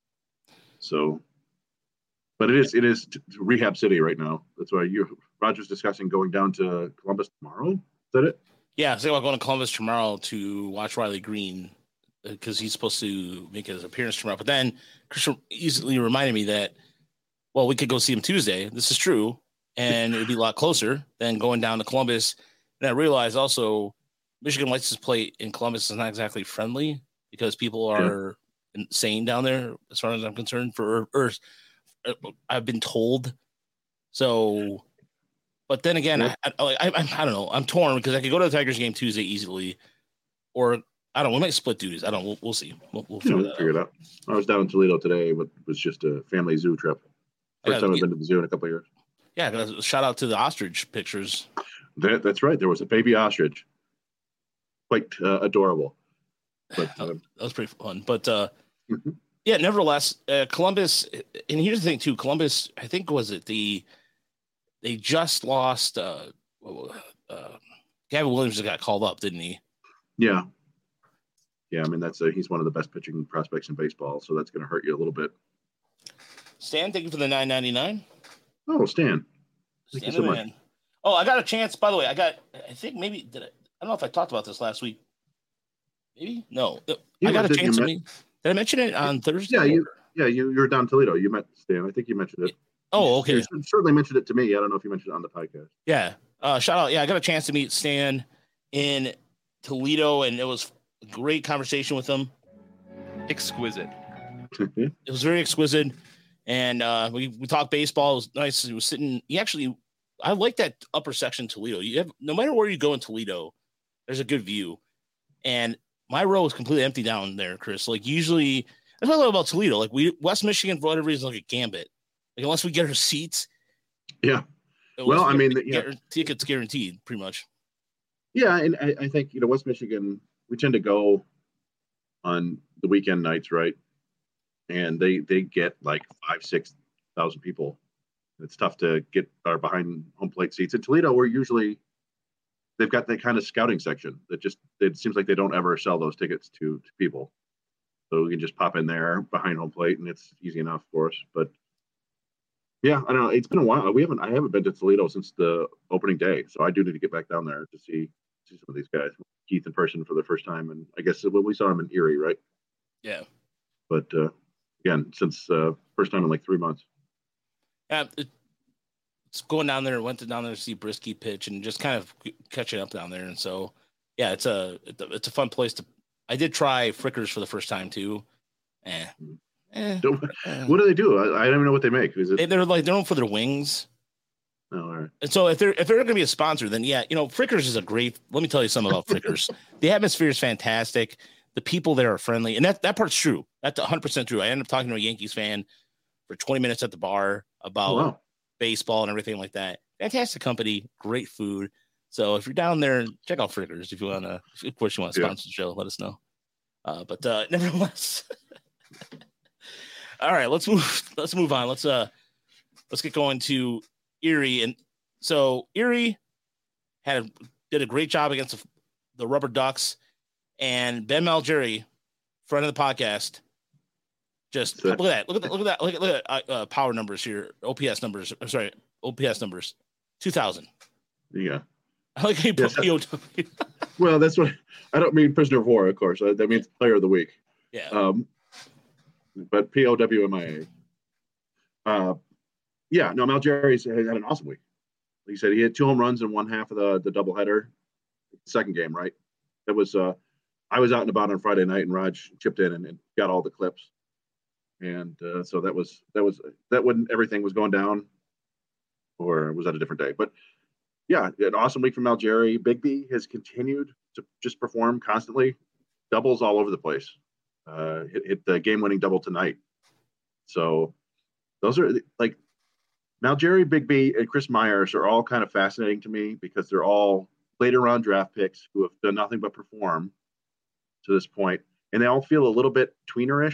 So, but it is it is t- t- rehab city right now. That's why you Roger's discussing going down to Columbus tomorrow. Is that it? Yeah, I was thinking about going to Columbus tomorrow to watch Riley Green because he's supposed to make his appearance tomorrow. But then Christian easily reminded me that, well, we could go see him Tuesday. This is true, and it would be a lot closer than going down to Columbus. And I realized also Michigan license plate in Columbus is not exactly friendly because people are yeah. insane down there, as far as I'm concerned. For or, or I've been told. So, but then again, yeah. I, I, I I don't know. I'm torn because I could go to the Tigers game Tuesday easily, or I don't know. We might split duties. I don't. We'll, we'll see. We'll, we'll figure, yeah, that figure out. it out. I was down in Toledo today, but it was just a family zoo trip. First time I've been to the zoo in a couple of years. Yeah, shout out to the ostrich pictures. That, that's right. There was a baby ostrich, quite uh, adorable. But uh, that was pretty fun. But uh, yeah, nevertheless, uh, Columbus. And here's the thing too. Columbus, I think, was it the they just lost. Uh, uh, Gavin Williams got called up, didn't he? Yeah. Yeah, I mean that's a, he's one of the best pitching prospects in baseball, so that's going to hurt you a little bit. Stan, thank you for the nine ninety-nine. Oh, Stan, thank Stan you so much. Man. Oh, I got a chance. By the way, I got. I think maybe did I, I don't know if I talked about this last week. Maybe no. You I got a did, chance to met, meet. Did I mention it on Thursday? Yeah, you. Yeah, you. You were down in Toledo. You met Stan. I think you mentioned it. Oh, okay. You certainly mentioned it to me. I don't know if you mentioned it on the podcast. Yeah. Uh, shout out. Yeah, I got a chance to meet Stan in Toledo, and it was a great conversation with him. Exquisite. It was very exquisite. And uh, we, we talked baseball. It was nice. He was sitting. He actually, I like that upper section Toledo. You have, no matter where you go in Toledo, there's a good view. And my row is completely empty down there, Chris. Like usually, that's what I love about Toledo. Like we, West Michigan, for whatever reason, like a gambit. Like unless we get our seats. Yeah. Well, I mean, get, yeah. tickets guaranteed, pretty much. Yeah, and I, I think you know West Michigan. We tend to go on the weekend nights, right? And they they get like five, six thousand people. It's tough to get our behind home plate seats. In Toledo, we're usually they've got that kind of scouting section that just it seems like they don't ever sell those tickets to, to people. So we can just pop in there behind home plate, and it's easy enough for us. But yeah, I don't know. It's been a while. We haven't I haven't been to Toledo since the opening day, so I do need to get back down there to see see some of these guys. Keith in person for the first time, and I guess when we saw him in Erie, right? Yeah. But uh, again, since uh, first time in like three months. Yeah, it, it's going down there. Went to down there to see Brisky pitch and just kind of catching up down there. And so, yeah, it's a it's a fun place to. I did try Frickers for the first time too. Eh. eh what do they do? I, I don't even know what they make. Is it? They, they're like they're known for their wings. Oh, all right. And so if they're if they're going to be a sponsor, then yeah, you know, Frickers is a great. Let me tell you something about Frickers. The atmosphere is fantastic. The people there are friendly, and that that part's true. That's one hundred percent true. I ended up talking to a Yankees fan for twenty minutes at the bar about oh, wow. baseball and everything like that. Fantastic company, great food. So if you're down there, check out Frickers if you want to. Of course, you want to sponsor yeah. the show, let us know. Uh, but uh, nevertheless, all right, let's move. Let's move on. Let's uh, let's get going to Erie. And so Erie had a, did a great job against the, the Rubber Ducks, and Ben Malgeri, friend of the podcast, just look at that. Look at that. Look at that. Look at, look at uh, power numbers here. O P S numbers. I'm sorry, O P S numbers. two thousand. Yeah. I like how you put P O W. Well, that's what I don't mean prisoner of war, of course. That means player of the week. Yeah. Um, but P O W M I A. Uh, yeah. No, Malgeri's had an awesome week. Like you said, he had two home runs in one half of the the doubleheader, second game, right? That was. Uh, I was out and about on Friday night, and Raj chipped in and, and got all the clips. And uh, so that was that was that when everything was going down, or was that a different day? But yeah, an awesome week from Malgeri. Bigby has continued to just perform constantly, doubles all over the place. Uh, hit, hit the game-winning double tonight. So those are like Jerry, Bigby, and Chris Myers are all kind of fascinating to me because they're all later round draft picks who have done nothing but perform to this point, and they all feel a little bit tweenerish.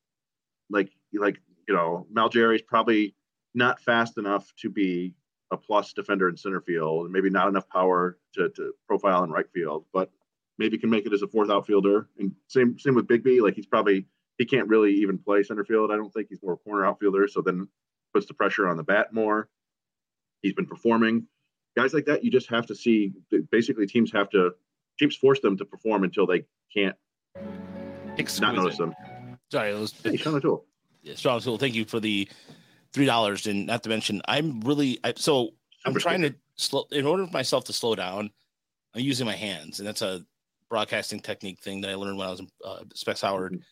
Like, like you know, Jerry's probably not fast enough to be a plus defender in center field, and maybe not enough power to, to profile in right field, but maybe can make it as a fourth outfielder. And same same with Bigby. Like he's probably he can't really even play center field. I don't think he's more corner outfielder. So then puts the pressure on the bat more. He's been performing. Guys like that, you just have to see. Basically, teams have to teams force them to perform until they can't Exquisite. not notice them. Sorry, it was Hey, Sean O'Toole. Yeah, Sean O'Toole, thank you for the three dollars. And not to mention, I'm really I, so I'm Super trying to slow in order for myself to slow down. I'm using my hands, and that's a broadcasting technique thing that I learned when I was in uh, Specs Howard. Mm-hmm.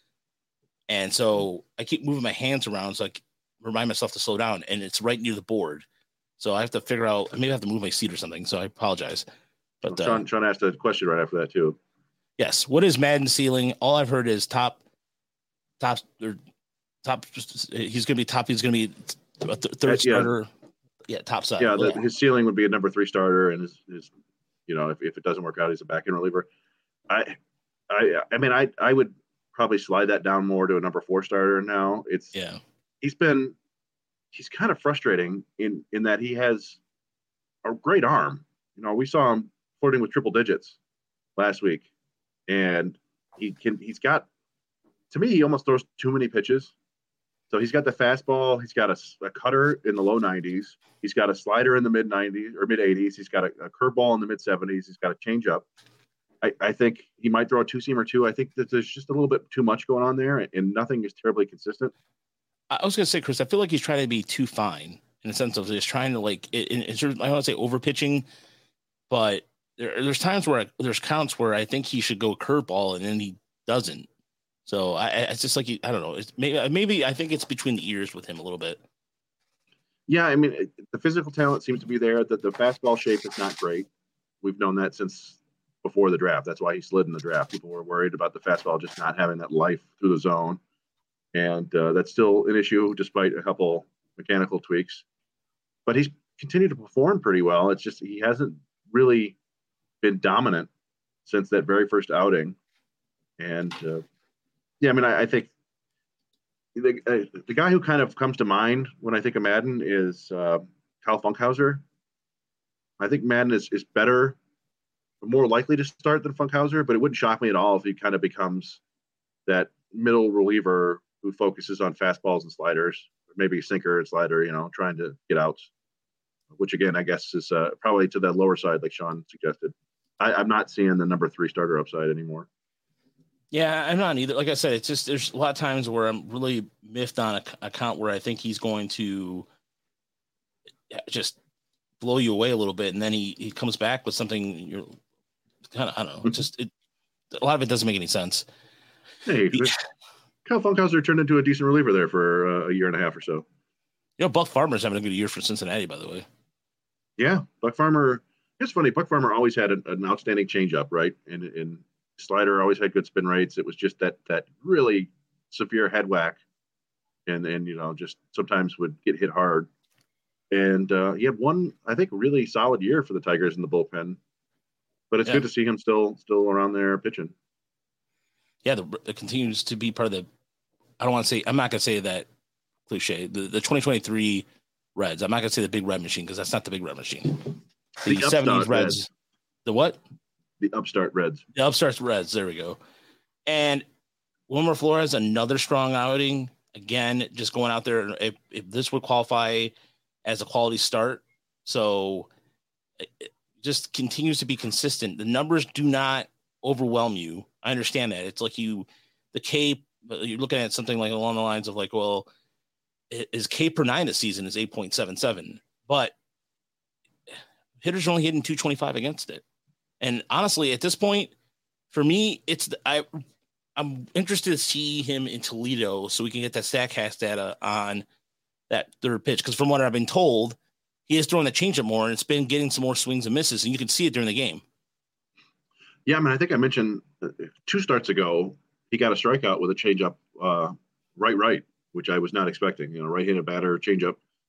And so I keep moving my hands around, so I can remind myself to slow down. And it's right near the board, so I have to figure out. Maybe I have to move my seat or something. So I apologize. But well, Sean, uh, Sean asked a question right after that too. yes, what is Madden ceiling? All I've heard is top, top or top. He's going to be top. He's going to be a th- third yeah. starter. Yeah, top side. Yeah, the, yeah, his ceiling would be a number three starter, and his, his you know, if, if it doesn't work out, he's a back end reliever. I, I, I mean, I, I would probably slide that down more to a number four starter now. It's yeah. He's been, he's kind of frustrating in in that he has a great arm. You know, we saw him flirting with triple digits last week, and he can. He's got, to me, he almost throws too many pitches. So he's got the fastball. He's got a, a cutter in the low nineties. He's got a slider in the mid nineties or mid eighties. He's got a, a curveball in the mid seventies. He's got a changeup. I, I think he might throw a two seam or two. I think that there's just a little bit too much going on there, and nothing is terribly consistent. I was going to say, Chris, I feel like he's trying to be too fine in the sense of just trying to like, it, it, sort of, I don't want to say over pitching, but there, there's times where I, there's counts where I think he should go curveball and then he doesn't. So I, it's just like, he, I don't know. It's maybe, maybe I think it's between the ears with him a little bit. Yeah. I mean, it, the physical talent seems to be there. That the fastball shape is not great. We've known that since before the draft. That's why he slid in the draft. People were worried about the fastball just not having that life through the zone. And uh, that's still an issue despite a couple mechanical tweaks. But he's continued to perform pretty well. It's just he hasn't really been dominant since that very first outing. And, uh, yeah, I mean, I, I think the, uh, the guy who kind of comes to mind when I think of Madden is uh, Kyle Funkhauser. I think Madden is, is better, more likely to start than Funkhauser, but it wouldn't shock me at all if he kind of becomes that middle reliever who focuses on fastballs and sliders, or maybe sinker and slider, you know, trying to get outs, which again, I guess is uh, probably to that lower side, like Sean suggested. I, I'm not seeing the number three starter upside anymore. Yeah, I'm not either. Like I said, it's just there's a lot of times where I'm really miffed on a, a count where I think he's going to just blow you away a little bit, and then he, he comes back with something you're kind of I don't know. It's just it, a lot of it doesn't make any sense. Hey, he, Kyle Funkhauser turned into a decent reliever there for uh, a year and a half or so. You know, Buck Farmer's having a good year for Cincinnati, by the way. Yeah, Buck Farmer. It's funny. Buck Farmer always had an, an outstanding changeup, right? And and slider always had good spin rates. It was just that that really severe head whack, and and you know just sometimes would get hit hard. And uh, he had one, I think, really solid year for the Tigers in the bullpen. But it's yeah. good to see him still still around there pitching. Yeah, the, it continues to be part of the. I don't want to say. I'm not going to say that cliche. The the twenty twenty-three Reds. I'm not going to say the big red machine because that's not the big red machine. The, the seventies Reds. Reds. The what? The upstart Reds. The upstart Reds. There we go. And Wilmer Flores, another strong outing. Again, just going out there. If, if this would qualify as a quality start, so it just continues to be consistent. The numbers do not overwhelm you. I understand that. It's like you, the K, you're looking at something like along the lines of like, well, his K per nine this season is eight point seven seven, but hitters are only hitting two twenty-five against it. And honestly, at this point, for me, it's the, I, I'm interested to see him in Toledo so we can get that StatCast data on that third pitch. Because from what I've been told, he is throwing the changeup more, and it's been getting some more swings and misses, and you can see it during the game. Yeah, I mean, I think I mentioned two starts ago, he got a strikeout with a changeup, uh, right, right, which I was not expecting. You know, right-handed batter, changeup.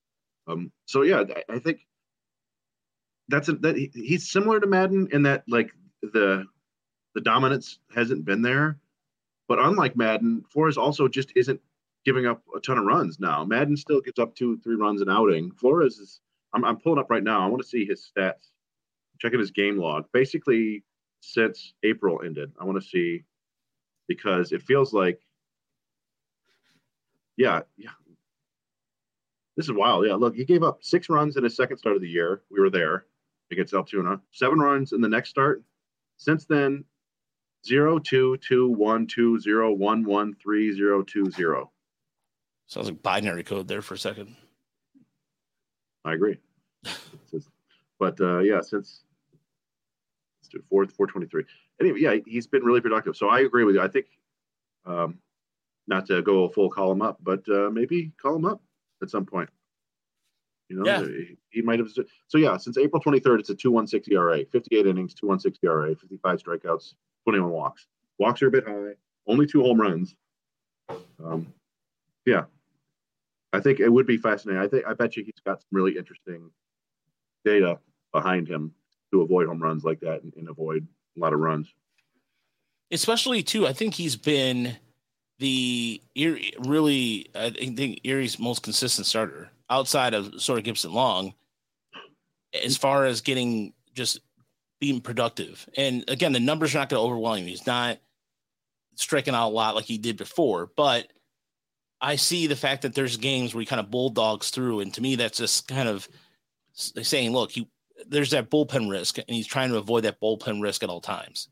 Um, so yeah, I, I think that's a, that he, he's similar to Madden in that like the the dominance hasn't been there, but unlike Madden, Flores also just isn't giving up a ton of runs now. Madden still gives up two, three runs an outing. Flores is. I'm, I'm pulling up right now. I want to see his stats. Checking his game log. Basically, since April ended, I want to see because it feels like, yeah, yeah. This is wild. Yeah, look, he gave up six runs in his second start of the year. We were there against Altoona. Seven runs in the next start. Since then, zero, two, two, one, two, zero, one, one, three, zero, two, zero. Sounds like binary code there for a second. I agree. But uh, yeah, since let's do four, four twenty-three. Anyway, yeah, he's been really productive. So I agree with you. I think um, not to go a full column up, but uh, maybe call him up at some point. You know, yeah. he, he might have. So yeah, since April twenty-third, it's a two one six E R A, fifty-eight innings, two one six E R A, fifty-five strikeouts, twenty-one walks. Walks are a bit high. Only two home runs. Um, yeah, I think it would be fascinating. I think I bet you he's got some really interesting data behind him to avoid home runs like that and, and avoid a lot of runs. Especially too, I think he's been the really, I think Erie's most consistent starter outside of sort of Gibson Long, as far as getting just being productive. And again, the numbers are not going to overwhelm him. He's not striking out a lot like he did before, but I see the fact that there's games where he kind of bulldogs through. And to me, that's just kind of saying, look, he, there's that bullpen risk, and he's trying to avoid that bullpen risk at all times.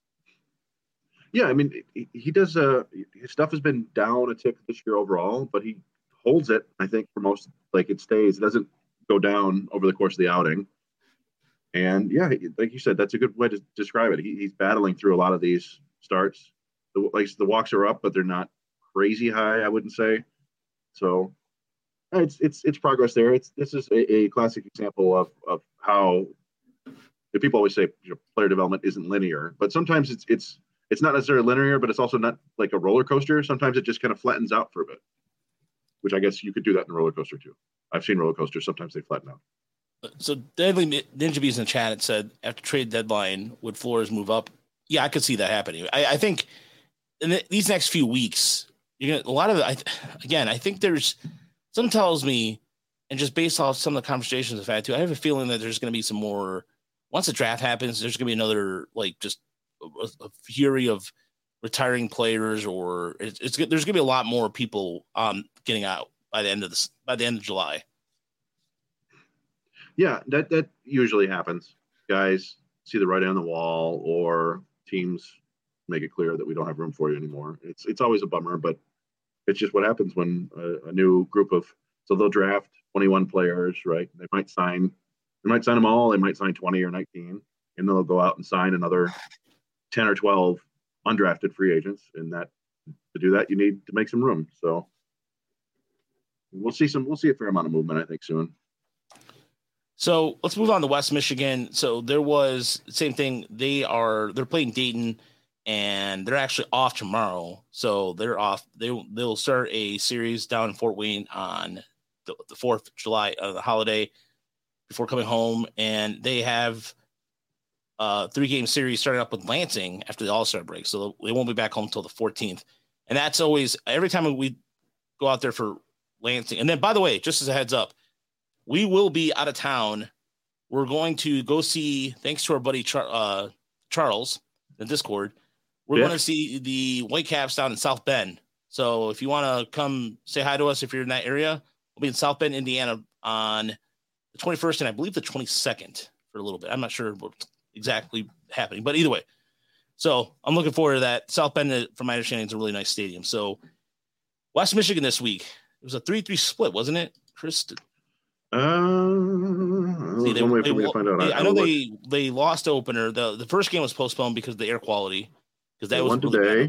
Yeah, I mean, he, he does. Uh, his stuff has been down a tick this year overall, but he holds it. I think for most, like it stays. It doesn't go down over the course of the outing. And yeah, like you said, that's a good way to describe it. He, he's battling through a lot of these starts. The, like the walks are up, but they're not crazy high, I wouldn't say. So it's it's it's progress there. It's this is a, a classic example of of how the people always say, you know, player development isn't linear, but sometimes it's it's it's not necessarily linear, but it's also not like a roller coaster. Sometimes it just kind of flattens out for a bit, which I guess you could do that in a roller coaster too. I've seen roller coasters. Sometimes they flatten out. So Deadly Ninja Bees in the chat, it said after trade deadline, would Flores move up? Yeah, I could see that happening. I, I think in the, these next few weeks, you're gonna a lot of I again. I think there's some tells me, and just based off some of the conversations I've had too, I have a feeling that there's going to be some more. Once the draft happens, there's going to be another like just a, a fury of retiring players, or it's, it's there's going to be a lot more people um getting out by the end of this by the end of July. Yeah, that that usually happens. Guys see the writing on the wall, or teams make it clear that we don't have room for you anymore. It's it's always a bummer, but it's just what happens when a, a new group of so they'll draft twenty-one players, right? They might sign, they might sign them all. They might sign twenty or nineteen, and then they'll go out and sign another ten or twelve undrafted free agents. And that to do that, you need to make some room. So we'll see some, we'll see a fair amount of movement, I think, soon. So let's move on to West Michigan. So there was same thing. They are they're playing Dayton, and they're actually off tomorrow. So they're off. They they'll start a series down in Fort Wayne on the, the fourth of July, uh, the holiday, before coming home. And they have a three game series starting up with Lansing after the All-Star break. So they won't be back home until the fourteenth. And that's always every time we go out there for Lansing. And then, by the way, just as a heads up, we will be out of town. We're going to go see, thanks to our buddy Char- uh, Charles, the Discord, we're yeah. going to see the Whitecaps down in South Bend. So if you want to come say hi to us, if you're in that area, we'll be in South Bend, Indiana on the twenty-first and I believe the twenty-second for a little bit. I'm not sure what's exactly happening, but either way. So I'm looking forward to that. South Bend, from my understanding, is a really nice stadium. So West Michigan this week, it was a three three split, wasn't it, Chris? Uh, See, they, one way they, for me to find out. They, I, I know they, they lost opener. The the first game was postponed because of the air quality. Because that they was won really today. bad.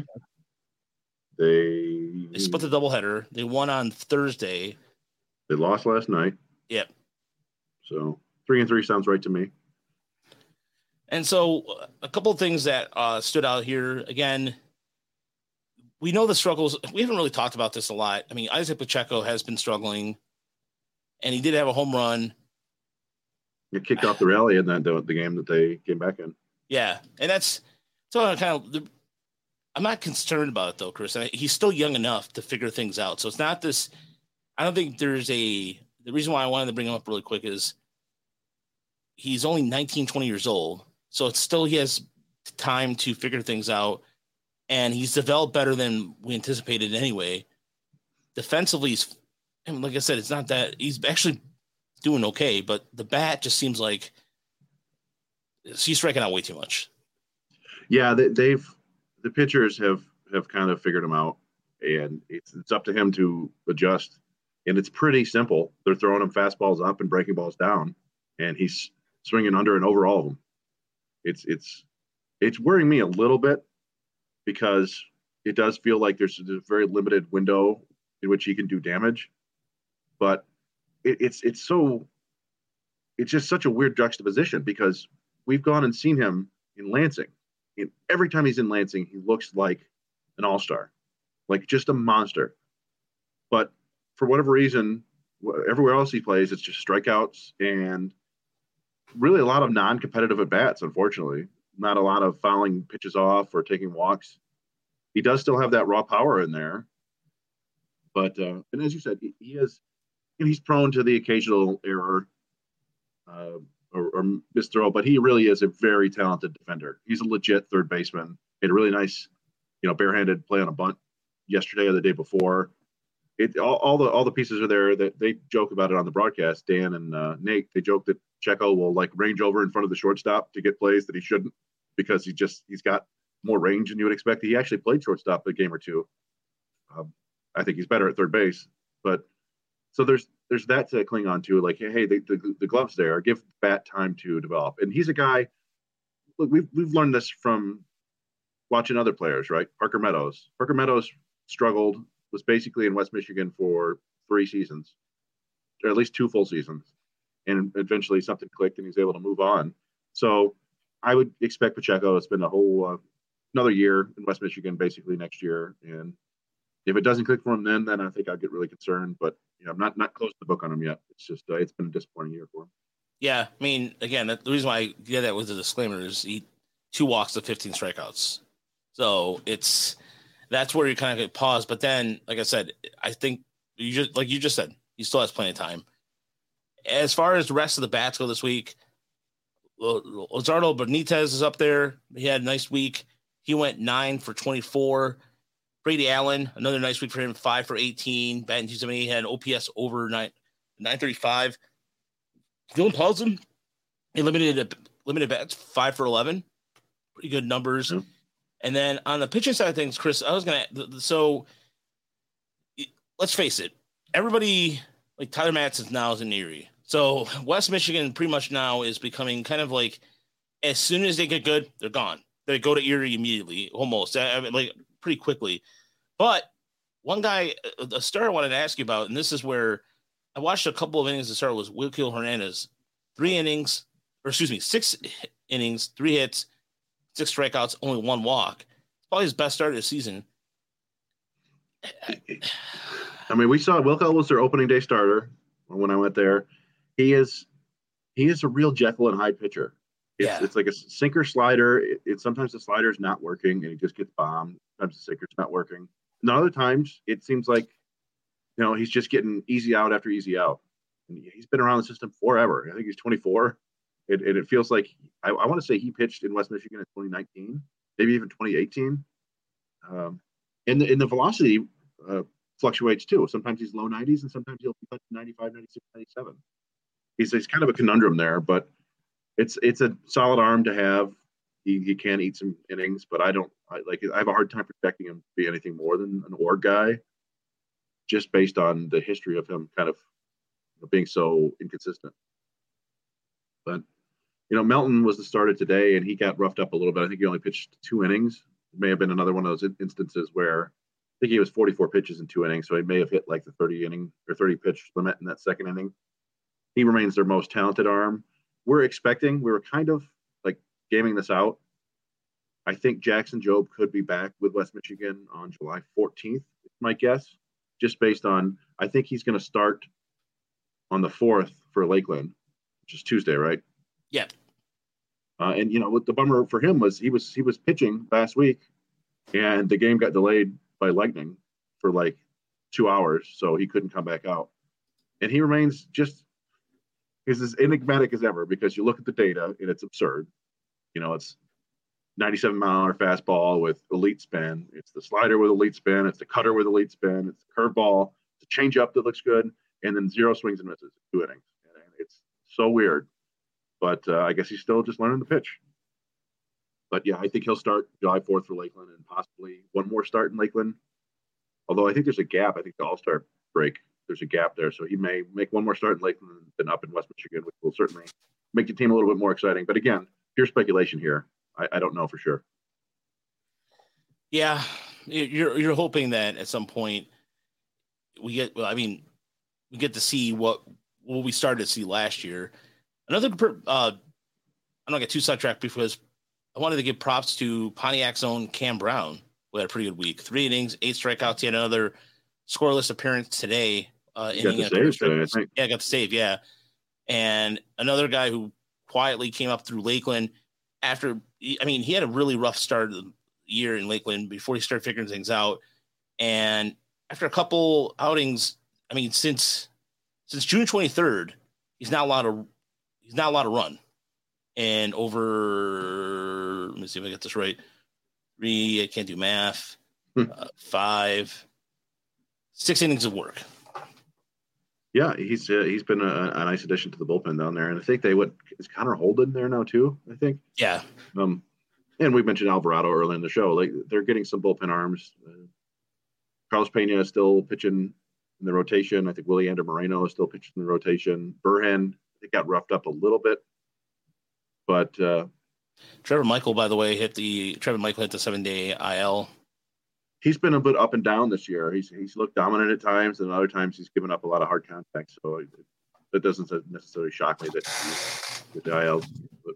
They They split the doubleheader. They won on Thursday. They lost last night. Yep. So three and three sounds right to me. And so a couple of things that uh, stood out here. Again, we know the struggles. We haven't really talked about this a lot. I mean, Isaac Pacheco has been struggling. and he did have a home run. He kicked off the rally in that the, the game that they came back in. Yeah, and that's so I kind of. I'm not concerned about it though, Chris. He's still young enough to figure things out. So it's not this. I don't think there's a. The reason why I wanted to bring him up really quick is he's only nineteen, twenty years old. So it's still he has time to figure things out, and he's developed better than we anticipated anyway. Defensively, he's, I mean, like I said, it's not that he's actually doing okay, but the bat just seems like he's striking out way too much. Yeah, they, they've the pitchers have have kind of figured him out, and it's it's up to him to adjust. And it's pretty simple. They're throwing him fastballs up and breaking balls down, and he's swinging under and over all of them. It's it's it's worrying me a little bit because it does feel like there's a very limited window in which he can do damage. But it, it's it's so it's just such a weird juxtaposition because we've gone and seen him in Lansing. And every time he's in Lansing, he looks like an all-star, like just a monster. But for whatever reason, everywhere else he plays, it's just strikeouts and really a lot of non-competitive at-bats, unfortunately. Not a lot of fouling pitches off or taking walks. He does still have that raw power in there. But, uh, and as you said, he, he is, he's prone to the occasional error uh, or, or misthrow, but he really is a very talented defender. He's a legit third baseman. He had a really nice, you know, barehanded play on a bunt yesterday or the day before. It, all, all the all the pieces are there. That they joke about it on the broadcast. Dan and uh, Nate, they joke that Checo will like range over in front of the shortstop to get plays that he shouldn't because he just he's got more range than you would expect. He actually played shortstop a game or two. Um, I think he's better at third base, but so there's there's that to cling on to. Like, hey, the the, the gloves there. Give bat time to develop, and he's a guy. Look, we've we've learned this from watching other players, right? Parker Meadows. Parker Meadows struggled. Was basically in West Michigan for three seasons, or at least two full seasons. And eventually something clicked and he was able to move on. So I would expect Pacheco to spend a whole uh, another year in West Michigan, basically next year. And if it doesn't click for him then, then I think I'll get really concerned. But you know, I'm not, not close to the book on him yet. It's just, uh, it's been a disappointing year for him. Yeah. I mean, again, the reason why I did that with the disclaimer is he two walks to fifteen strikeouts. So it's, that's where you kind of get paused. But then, like I said, I think you just like you just said, he still has plenty of time. As far as the rest of the bats go this week, Luzardo Benitez is up there. He had a nice week. He went nine for twenty-four. Brady Allen, another nice week for him, five for eighteen. Batting two seventy, he had an O P S over nine thirty-five. Dylan Paulson, he limited limited bats, five for eleven. Pretty good numbers. Mm-hmm. And then on the pitching side of things, Chris, I was going to, so let's face it, everybody, like Tyler Matzes now is in Erie. So West Michigan pretty much now is becoming kind of like, as soon as they get good, they're gone. They go to Erie immediately, almost, I mean, like pretty quickly. But one guy, a star I wanted to ask you about, and this is where I watched a couple of innings to start, was Wilkie Hernandez. Three innings, or excuse me, six innings, three hits, six strikeouts, only one walk. It's probably his best start of the season. I mean, we saw Wilco was their opening day starter when I went there. He is he is a real Jekyll and Hyde pitcher. It's, yeah. it's like a sinker slider. It, it sometimes the slider is not working and he just gets bombed. Sometimes the sinker's not working. And other times it seems like, you know, he's just getting easy out after easy out. And he's been around the system forever. I think he's twenty-four. It, and it feels like I, I want to say he pitched in West Michigan in twenty nineteen, maybe even twenty eighteen. Um, and the, and the velocity uh, fluctuates too. Sometimes he's low nineties, and sometimes he'll be ninety-five, ninety-six, ninety-seven. He's, he's kind of a conundrum there, but it's it's a solid arm to have. He he can eat some innings, but I don't I, like. I have a hard time projecting him to be anything more than an org guy, just based on the history of him kind of being so inconsistent. But you know, Melton was the starter today, and he got roughed up a little bit. I think he only pitched two innings. It may have been another one of those instances where I think he was forty-four pitches in two innings, so he may have hit like the thirty inning or thirty pitch limit in that second inning. He remains their most talented arm. We're expecting, we were kind of like gaming this out. I think Jackson Jobe could be back with West Michigan on July fourteenth, is my guess, just based on, I think he's going to start on the fourth for Lakeland, which is Tuesday, right? Yeah. Uh, and you know what the bummer for him was he was he was pitching last week, and the game got delayed by lightning for like two hours, so he couldn't come back out. And he remains just he's as enigmatic as ever because you look at the data and it's absurd. You know, it's ninety-seven mile an hour fastball with elite spin. It's the slider with elite spin. It's the cutter with elite spin. It's the curveball. It's a changeup that looks good, and then zero swings and misses, two innings. And it's so weird. But uh, I guess he's still just learning the pitch. But yeah, I think he'll start July fourth for Lakeland and possibly one more start in Lakeland. Although I think there's a gap. I think the All-Star break, there's a gap there. So he may make one more start in Lakeland and then up in West Michigan, which will certainly make the team a little bit more exciting. But again, pure speculation here. I, I don't know for sure. Yeah, you're you're hoping that at some point we get. Well, I mean, we get to see what what we started to see last year. Another, uh, I'm not get too sidetracked because I wanted to give props to Pontiac's own Cam Brown, who had a pretty good week. Three innings, eight strikeouts. He had another scoreless appearance today. Uh, got the save today, I think. Yeah, got the save. Yeah, and another guy who quietly came up through Lakeland after. I mean, he had a really rough start of the year in Lakeland before he started figuring things out. And after a couple outings, I mean, since since June twenty-third, he's not allowed to he's not allowed to run. And over, let me see if I get this right. Three, I can't do math. uh, five, six innings of work. Yeah, he's uh, he's been a, a nice addition to the bullpen down there, and I think they would is Connor Holden there now too. I think. Yeah. Um, and we mentioned Alvarado early in the show. Like they're getting some bullpen arms. Uh, Carlos Pena is still pitching in the rotation. I think Willie Ander Moreno is still pitching in the rotation. Burhan, I think, got roughed up a little bit, but uh, Trevor Michael, by the way, hit the Trevor Michael hit the seven day I L. He's been a bit up and down this year. He's he's looked dominant at times, and other times he's given up a lot of hard contact. So it, it doesn't necessarily shock me that he's the I L. But.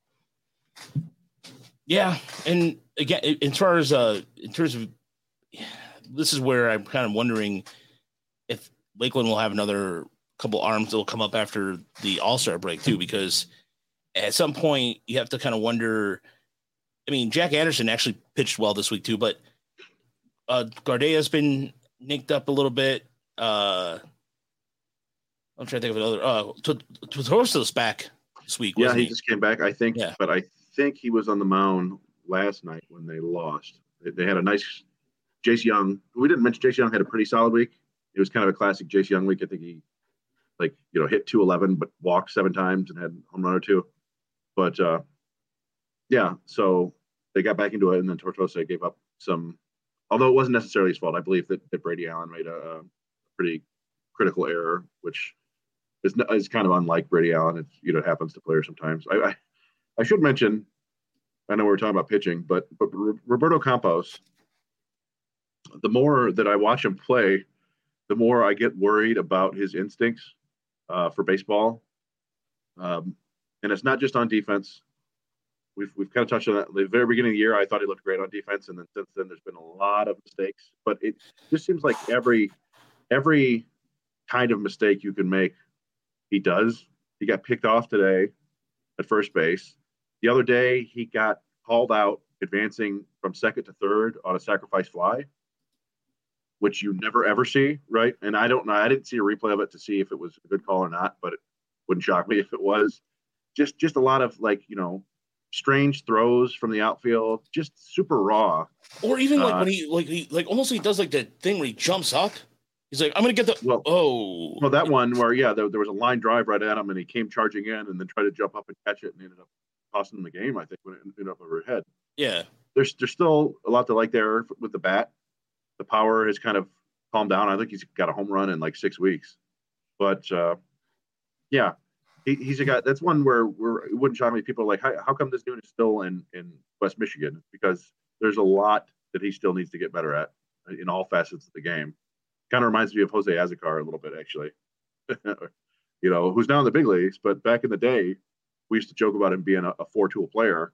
Yeah, and again, as far as uh, in terms of this is where I'm kind of wondering if Lakeland will have another couple arms that will come up after the All-Star break too, because at some point you have to kind of wonder. I mean, Jack Anderson actually pitched well this week too, but uh, Gardea's been nicked up a little bit. Uh, I'm trying to think of another. Uh, Tortosa's back this week. Yeah, he, he just came back, I think, yeah. but I think he was on the mound last night when they lost. They, they had a nice Jace Young. We didn't mention Jace Young had a pretty solid week. It was kind of a classic Jace Young week. I think he, like, you know, hit two eleven, but walked seven times and had a home run or two. But, uh, yeah, so they got back into it, and then Tortosa gave up some, although it wasn't necessarily his fault. I believe that, that Brady Allen made a, a pretty critical error, which is, is kind of unlike Brady Allen. It's, you know, it happens to players sometimes. I, I, I should mention, I know we we're talking about pitching, but, but Roberto Campos, the more that I watch him play, the more I get worried about his instincts uh, for baseball. Um, and it's not just on defense. We've we've kind of touched on that. At the very beginning of the year, I thought he looked great on defense, and then since then, there's been a lot of mistakes. But it just seems like every every kind of mistake you can make, he does. He got picked off today at first base. The other day, he got called out advancing from second to third on a sacrifice fly, which you never ever see, right? And I don't know. I didn't see a replay of it to see if it was a good call or not, but it wouldn't shock me if it was. Just just a lot of, like, you know, strange throws from the outfield, just super raw. Or even like uh, when he like he like almost he does like the thing where he jumps up. He's like, I'm gonna get the well, oh well that one where yeah there, there was a line drive right at him and he came charging in and then tried to jump up and catch it and ended up costing him the game. I think when it ended up overhead. Yeah, there's there's still a lot to like there with the bat. The power has kind of calmed down. I think he's got a home run in like six weeks, but uh, yeah. He, he's a guy. That's one where we're, it wouldn't shock me. People are like, how, how come this dude is still in, in West Michigan? Because there's a lot that he still needs to get better at in all facets of the game. Kind of reminds me of Jose Azocar a little bit, actually. You know, who's now in the big leagues, but back in the day, we used to joke about him being a, a four-tool player.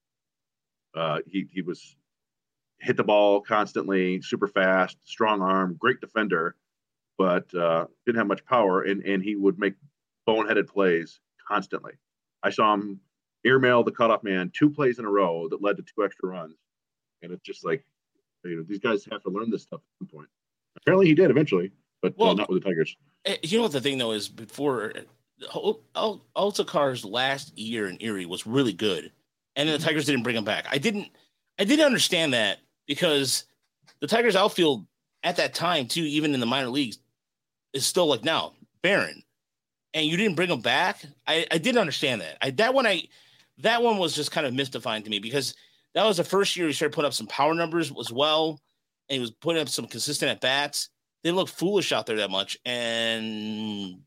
Uh, he he was hit the ball constantly, super fast, strong arm, great defender. but uh, didn't have much power, and, and he would make boneheaded plays constantly. I saw him airmail the cutoff man two plays in a row that led to two extra runs. And it's just like, you know, these guys have to learn this stuff at some point. Apparently he did eventually, but well, uh, not with the Tigers. You know what the thing, though, is before Altacar's last year in Erie was really good, and then the Tigers didn't bring him back. I didn't I didn't understand that because the Tigers outfield at that time, too, even in the minor leagues, is still like now, barren. And you didn't bring him back? I, I didn't understand that. I that one I that one was just kind of mystifying to me because that was the first year he started putting up some power numbers as well, and he was putting up some consistent at bats. They didn't look foolish out there that much, and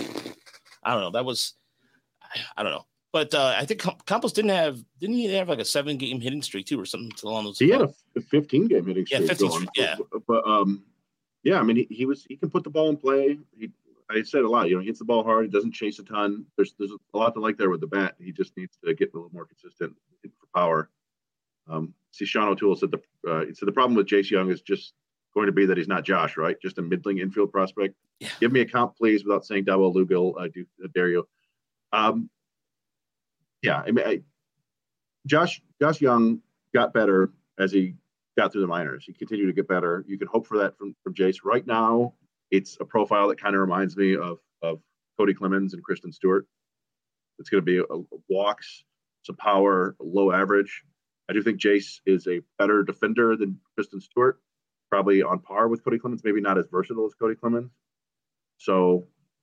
I don't know. That was I don't know, but uh, I think Campos didn't have didn't he have like a seven game hitting streak too, or something along those. He lines? had a fifteen game hitting streak. Yeah, fifteen. Going. Yeah, but um, yeah, I mean he, he was he can put the ball in play. He. I said a lot, you know, he hits the ball hard. He doesn't chase a ton. There's there's a lot to like there with the bat. He just needs to get a little more consistent for power. Um, see, Sean O'Toole said the uh, he said the problem with Jace Young is just going to be that he's not Josh, right? Just a middling infield prospect. Yeah. Give me a comp, please, without saying double Lugill. I do I dare you. Um, yeah, I mean, I, Josh Josh Young got better as he got through the minors. He continued to get better. You can hope for that from from Jace. Right now, it's a profile that kind of reminds me of, of Cody Clemens and Kristen Stewart. It's going to be a, a walks, some power, low average. I do think Jace is a better defender than Kristen Stewart, probably on par with Cody Clemens, maybe not as versatile as Cody Clemens. So,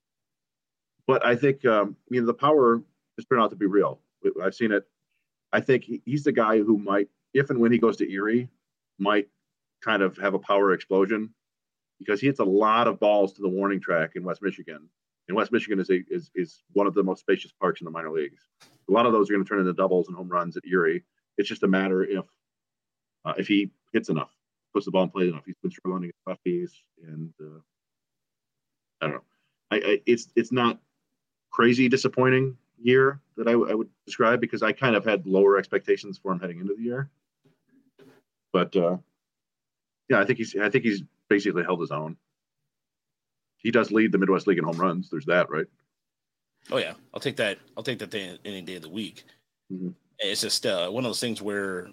but I think, um, you know, the power has turned out to be real. I've seen it. I think he, he's the guy who might, if and when he goes to Erie, might kind of have a power explosion. Because he hits a lot of balls to the warning track in West Michigan. And West Michigan is a, is is one of the most spacious parks in the minor leagues. A lot of those are going to turn into doubles and home runs at Erie. It's just a matter if uh, if he hits enough, puts the ball in play enough. He's been struggling against lefties, and uh, I don't know. I, I it's it's not crazy disappointing year that I, w- I would describe because I kind of had lower expectations for him heading into the year. But uh, yeah, I think he's I think he's. basically held his own. He does lead the Midwest League in home runs. There's that, right? Oh yeah, I'll take that. I'll take that day, any day of the week. Mm-hmm. It's just uh, one of those things where,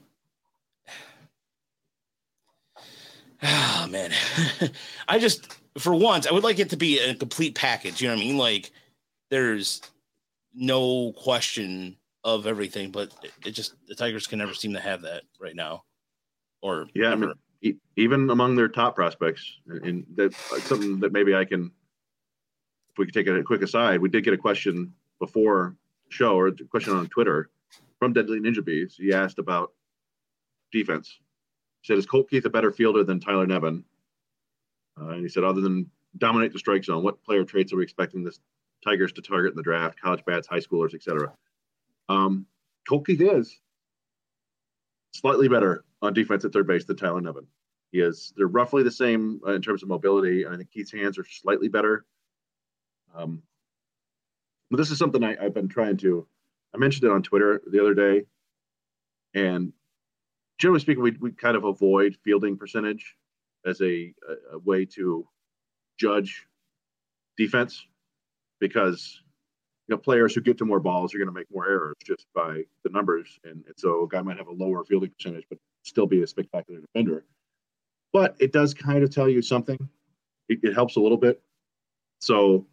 oh man, I just for once I would like it to be a complete package. You know what I mean? Like there's no question of everything, but it, it just the Tigers can never seem to have that right now. Or yeah, I mean, even among their top prospects, and that's something that maybe I can, if we could take a quick aside, we did get a question before the show or a question on Twitter from Deadly Ninja Bees. He asked about defense. He said, is Colt Keith a better fielder than Tyler Nevin? Uh, and he said, other than dominate the strike zone, what player traits are we expecting the Tigers to target in the draft? College bats, high schoolers, et cetera. Um, Colt Keith is slightly better on defense at third base than Tyler Nevin. He is, they're roughly the same uh, in terms of mobility, and I think Keith's hands are slightly better. Um, but this is something I, I've been trying to, I mentioned it on Twitter the other day, and generally speaking, we we kind of avoid fielding percentage as a, a, a way to judge defense because you know, players who get to more balls are going to make more errors just by the numbers. And, and so a guy might have a lower fielding percentage, but still be a spectacular defender. But it does kind of tell you something. It, it helps a little bit. So,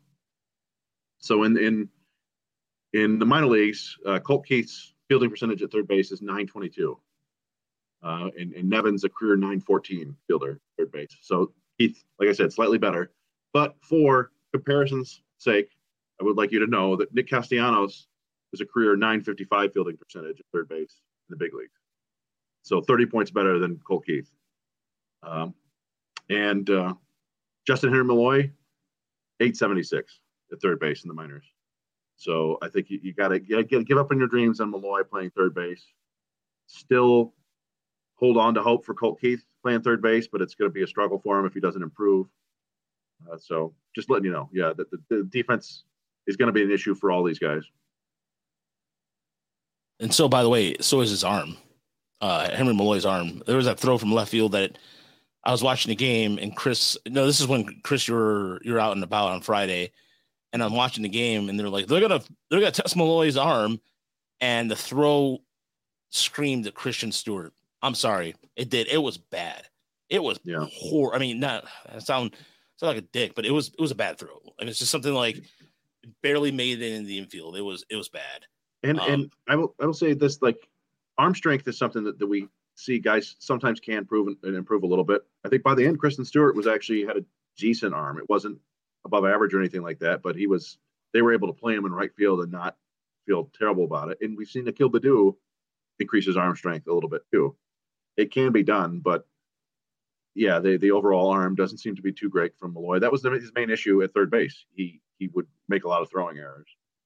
so in in in the minor leagues, uh, Colt Keith's fielding percentage at third base is nine twenty-two, uh, and, and Nevin's a career nine fourteen fielder third base. So Keith, like I said, slightly better. But for comparison's sake, I would like you to know that Nick Castellanos is a career nine fifty-five fielding percentage at third base in the big leagues. So thirty points better than Colt Keith. Um, and uh, Justin Henry Malloy, eight seventy-six at third base in the minors. So I think you, you got to give up on your dreams on Malloy playing third base. Still hold on to hope for Colt Keith playing third base, but it's going to be a struggle for him if he doesn't improve. Uh, so just letting you know, yeah, the, the, the defense is going to be an issue for all these guys. And so, by the way, so is his arm. Uh, Henry Malloy's arm. There was that throw from left field that I was watching the game, and Chris. No, this is when Chris, you're you're out and about on Friday, and I'm watching the game, and they're like, they're gonna they're gonna test Malloy's arm, and the throw screamed at Christian Stewart. I'm sorry, it did. It was bad. It was yeah. poor. I mean, not I sound sound like a dick, but it was it was a bad throw. I mean, it's just something like barely made it in the infield. It was it was bad. And um, and I will I will say this, like arm strength is something that, that we see guys sometimes can improve and improve a little bit. I think by the end, Kristen Stewart was actually had a decent arm. It wasn't above average or anything like that, but he was. They were able to play him in right field and not feel terrible about it. And we've seen Akil Baddoo increase his arm strength a little bit too. It can be done, but yeah, the the overall arm doesn't seem to be too great from Malloy. That was the, his main issue at third base. He he would make a lot of throwing errors,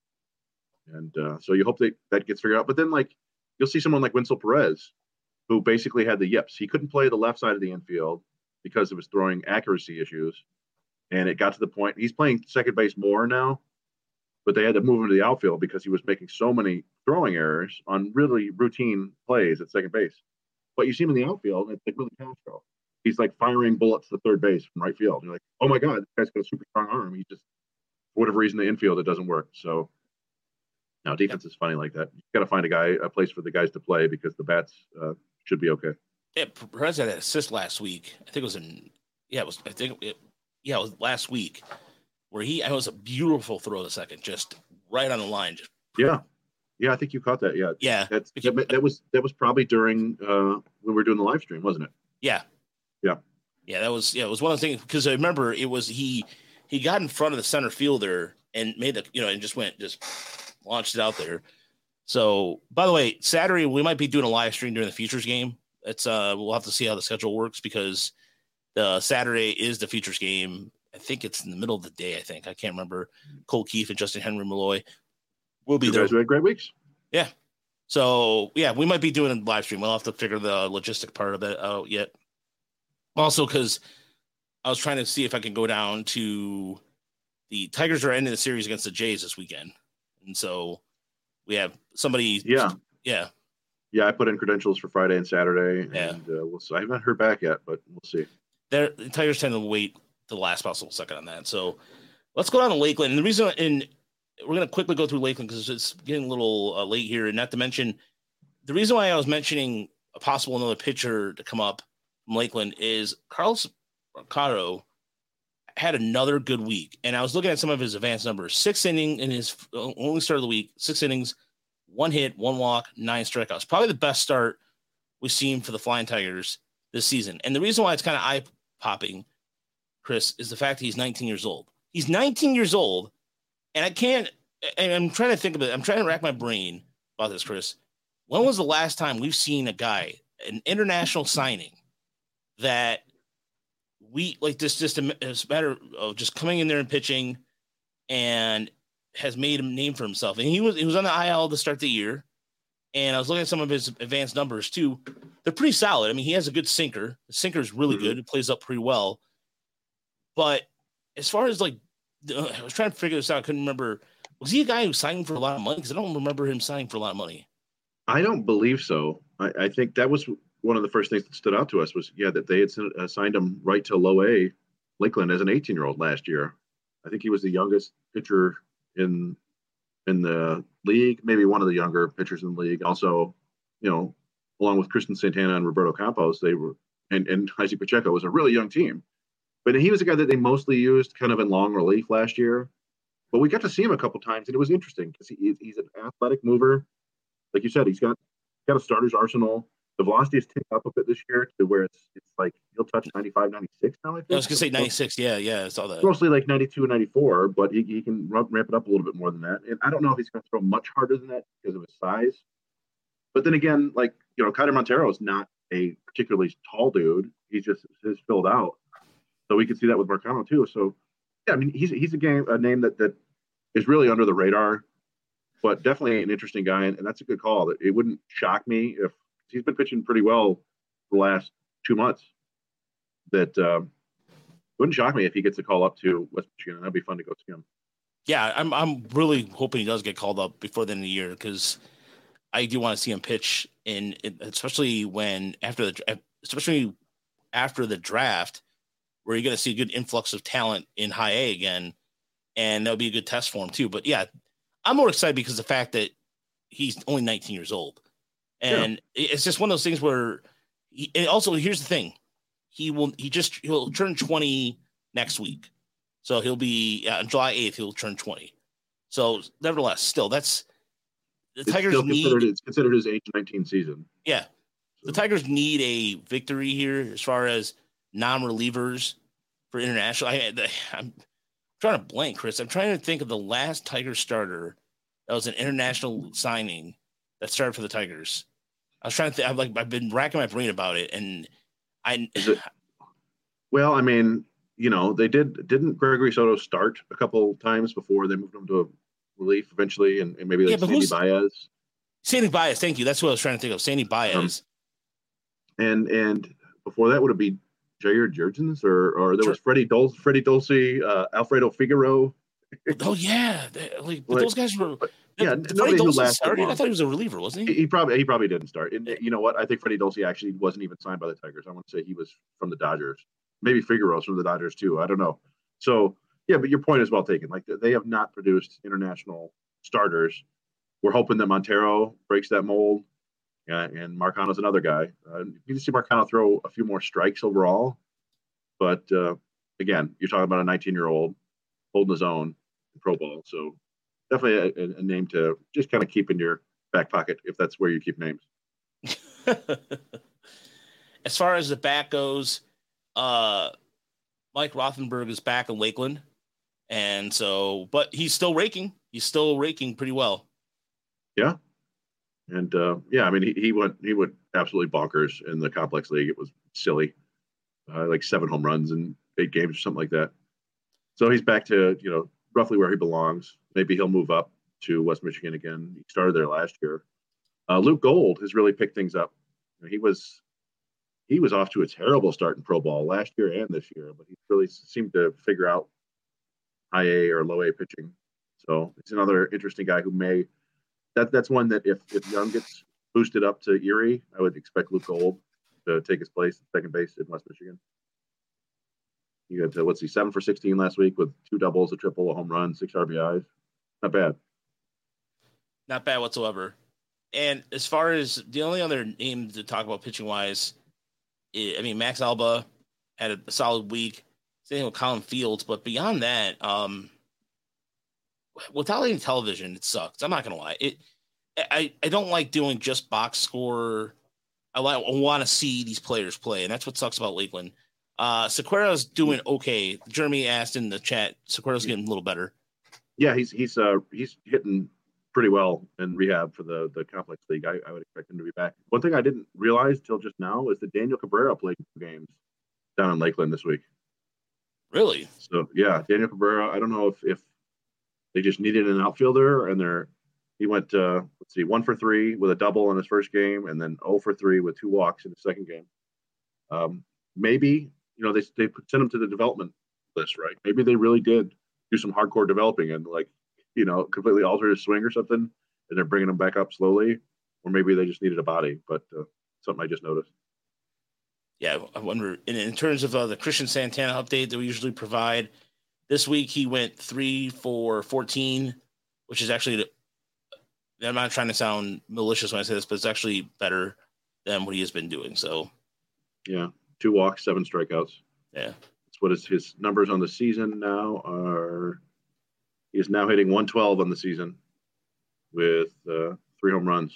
and uh, so you hope that that gets figured out. But then, like you'll see someone like Winsel Perez, who basically had the yips. He couldn't play the left side of the infield because of his throwing accuracy issues, and it got to the point he's playing second base more now. But they had to move him to the outfield because he was making so many throwing errors on really routine plays at second base. But you see him in the outfield, and it's like Willie Castro. He's like firing bullets to third base from right field. You're like, oh my God, this guy's got a super strong arm. He just, for whatever reason, the infield, it doesn't work. So now defense yeah. is funny like that. You got to find a guy, a place for the guys to play because the bats uh, should be okay. Yeah, Perez had an assist last week. I think it was in, yeah, it was, I think, it, yeah, it was last week where he, it was a beautiful throw the second, just right on the line. Just yeah. Yeah, I think you caught that. Yeah. Yeah. That's, that, that was, that was probably during uh, when we were doing the live stream, wasn't it? Yeah. Yeah. Yeah, that was yeah, it was one of the things because I remember it was he he got in front of the center fielder and made the you know and just went just launched it out there. So by the way, Saturday we might be doing a live stream during the Futures game. It's uh we'll have to see how the schedule works because the Saturday is the Futures game. I think it's in the middle of the day, I think. I can't remember. Cole Keefe and Justin Henry Malloy will be you there. Guys had great weeks. Yeah. So yeah, we might be doing a live stream. We'll have to figure the logistic part of it out yet. Also, because I was trying to see if I could go down to the Tigers are ending the series against the Jays this weekend. And so we have somebody. Yeah. Yeah. Yeah. I put in credentials for Friday and Saturday. Yeah. And uh, we'll see. I haven't heard back yet, but we'll see. They're, the Tigers tend to wait the last possible second on that. So let's go down to Lakeland. And the reason, and we're going to quickly go through Lakeland because it's getting a little uh, late here. And not to mention, the reason why I was mentioning a possible another pitcher to come up from Lakeland is Carlos Mercado had another good week. And I was looking at some of his advanced numbers. Six inning in his only start of the week, six innings, one hit, one walk, nine strikeouts. Probably the best start we've seen for the Flying Tigers this season. And the reason why it's kind of eye-popping, Chris, is the fact that he's nineteen years old. He's nineteen years old, and I can't – and I'm trying to think of it. I'm trying to rack my brain about this, Chris. When was the last time we've seen a guy, an international signing, that we like this just a, a matter of just coming in there and pitching and has made a name for himself. And he was he was on the I L to start the year. And I was looking at some of his advanced numbers too. They're pretty solid. I mean, he has a good sinker. The sinker is really mm-hmm. good. It plays up pretty well. But as far as like, I was trying to figure this out. I couldn't remember. Was he a guy who signed for a lot of money? Because I don't remember him signing for a lot of money. I don't believe so. I, I think that was one of the first things that stood out to us was, yeah, that they had uh, signed him right to low A Lakeland as an eighteen-year-old last year. I think he was the youngest pitcher in in the league, maybe one of the younger pitchers in the league. Also, you know, along with Kristen Santana and Roberto Campos, they were, and, and Isaac Pacheco was a really young team. But he was a guy that they mostly used kind of in long relief last year. But we got to see him a couple times, and it was interesting because he, he's an athletic mover. Like you said, he's got got a starter's arsenal. The velocity has ticked up a bit this year to where it's it's like he'll touch ninety-five, ninety-six now, I think. I was going to say ninety-six. Yeah, yeah, I saw that. Mostly like ninety-two, ninety-four, but he, he can ramp, ramp it up a little bit more than that. And I don't know if he's going to throw much harder than that because of his size. But then again, like, you know, Kaiser Montero is not a particularly tall dude. He's just is filled out. So we could see that with Marcano too. So, yeah, I mean, he's he's a, game, a name that, that is really under the radar, but definitely an interesting guy. And, and that's a good call. It wouldn't shock me if he's been pitching pretty well the last two months. That um, wouldn't shock me if he gets a call up to West Michigan. That'd be fun to go see him. Yeah, I'm I'm really hoping he does get called up before the end of the year because I do want to see him pitch in, in especially when after the especially after the draft, where you're going to see a good influx of talent in high A again, and that'll be a good test for him too. But yeah, I'm more excited because of the fact that he's only nineteen years old, and yeah. it's just one of those things where. He, and also, here's the thing: he will he just he'll turn twenty next week, so he'll be uh, on July eighth. He'll turn twenty. So, nevertheless, still that's the it's Tigers still need. Considered, it's considered his age nineteen season. Yeah, the Tigers need a victory here as far as non-relievers for international. I, I'm trying to blank, Chris. I'm trying to think of the last Tiger starter that was an international signing that started for the Tigers. I was trying to think. I've like I've been racking my brain about it, and I. It, well, I mean, you know, they did didn't Gregory Soto start a couple times before they moved him to relief eventually, and, and maybe like yeah, Sandy Baez. Sandy Baez, thank you. That's what I was trying to think of. Sandy Baez. Um, and and before that would have been Jair Jurgens, or or there sure. was Freddie Dulce, Freddie Dulce, uh, Alfredo Figueroa. Oh yeah, like, but like, those guys were. But, yeah, Did nobody Freddie who Dulce lasted started? long. I thought he was a reliever, wasn't he? He, he probably he probably didn't start. And you know what? I think Freddie Dulce actually wasn't even signed by the Tigers. I want to say he was from the Dodgers. Maybe Figueroa's from the Dodgers too. I don't know. So yeah, but your point is well taken. Like they have not produced international starters. We're hoping that Montero breaks that mold, uh, and Marcano's another guy. Uh, you need to see Marcano throw a few more strikes overall. But uh, again, you're talking about a nineteen-year-old holding his own in pro ball. So definitely a, a name to just kind of keep in your back pocket if that's where you keep names. As far as the back goes, uh, Mike Rothenberg is back in Lakeland. And so, but he's still raking. He's still raking pretty well. Yeah. And uh, yeah, I mean, he, he went, he went absolutely bonkers in the complex league. It was silly. Uh, like seven home runs in eight games or something like that. So he's back to, you know, roughly where he belongs. Maybe he'll move up to West Michigan again. He started there last year. Uh, Luke Gold has really picked things up. He was he was off to a terrible start in pro ball last year and this year, but he really seemed to figure out high A or low A pitching. So he's another interesting guy who may that that's one that if if Young gets boosted up to Erie, I would expect Luke Gold to take his place at second base in West Michigan. He got to, what's he, seven for sixteen last week with two doubles, a triple, a home run, six R B Is. Not bad. Not bad whatsoever. And as far as the only other name to talk about pitching wise, I mean, Max Alba had a solid week. Same with Colin Fields, but beyond that, um, without any television, it sucks. I'm not gonna lie. It, I, I don't like doing just box score. I, like, I want to see these players play, and that's what sucks about Lakeland. Uh, Sequeira's doing okay. Jeremy asked in the chat, Sequeira's getting a little better. Yeah, he's he's uh he's hitting pretty well in rehab for the the complex league. I, I would expect him to be back. One thing I didn't realize till just now is that Daniel Cabrera played games down in Lakeland this week. Really? So yeah, Daniel Cabrera. I don't know if if they just needed an outfielder, and they're he went uh, let's see, one for three with a double in his first game, and then zero for three with two walks in the second game. Um, maybe you know they they sent him to the development list, right? Maybe they really did do some hardcore developing and like you know completely alter his swing or something, and they're bringing him back up slowly, or maybe they just needed a body. But uh, something I just noticed. Yeah, I wonder. In, in terms of uh, the Christian Santana update that we usually provide, this week he went three for fourteen, which is actually. I'm not trying to sound malicious when I say this, but it's actually better than what he has been doing. So, yeah, two walks, seven strikeouts. Yeah, that's what his his numbers on the season now are. He is now hitting one twelve on the season with uh, three home runs.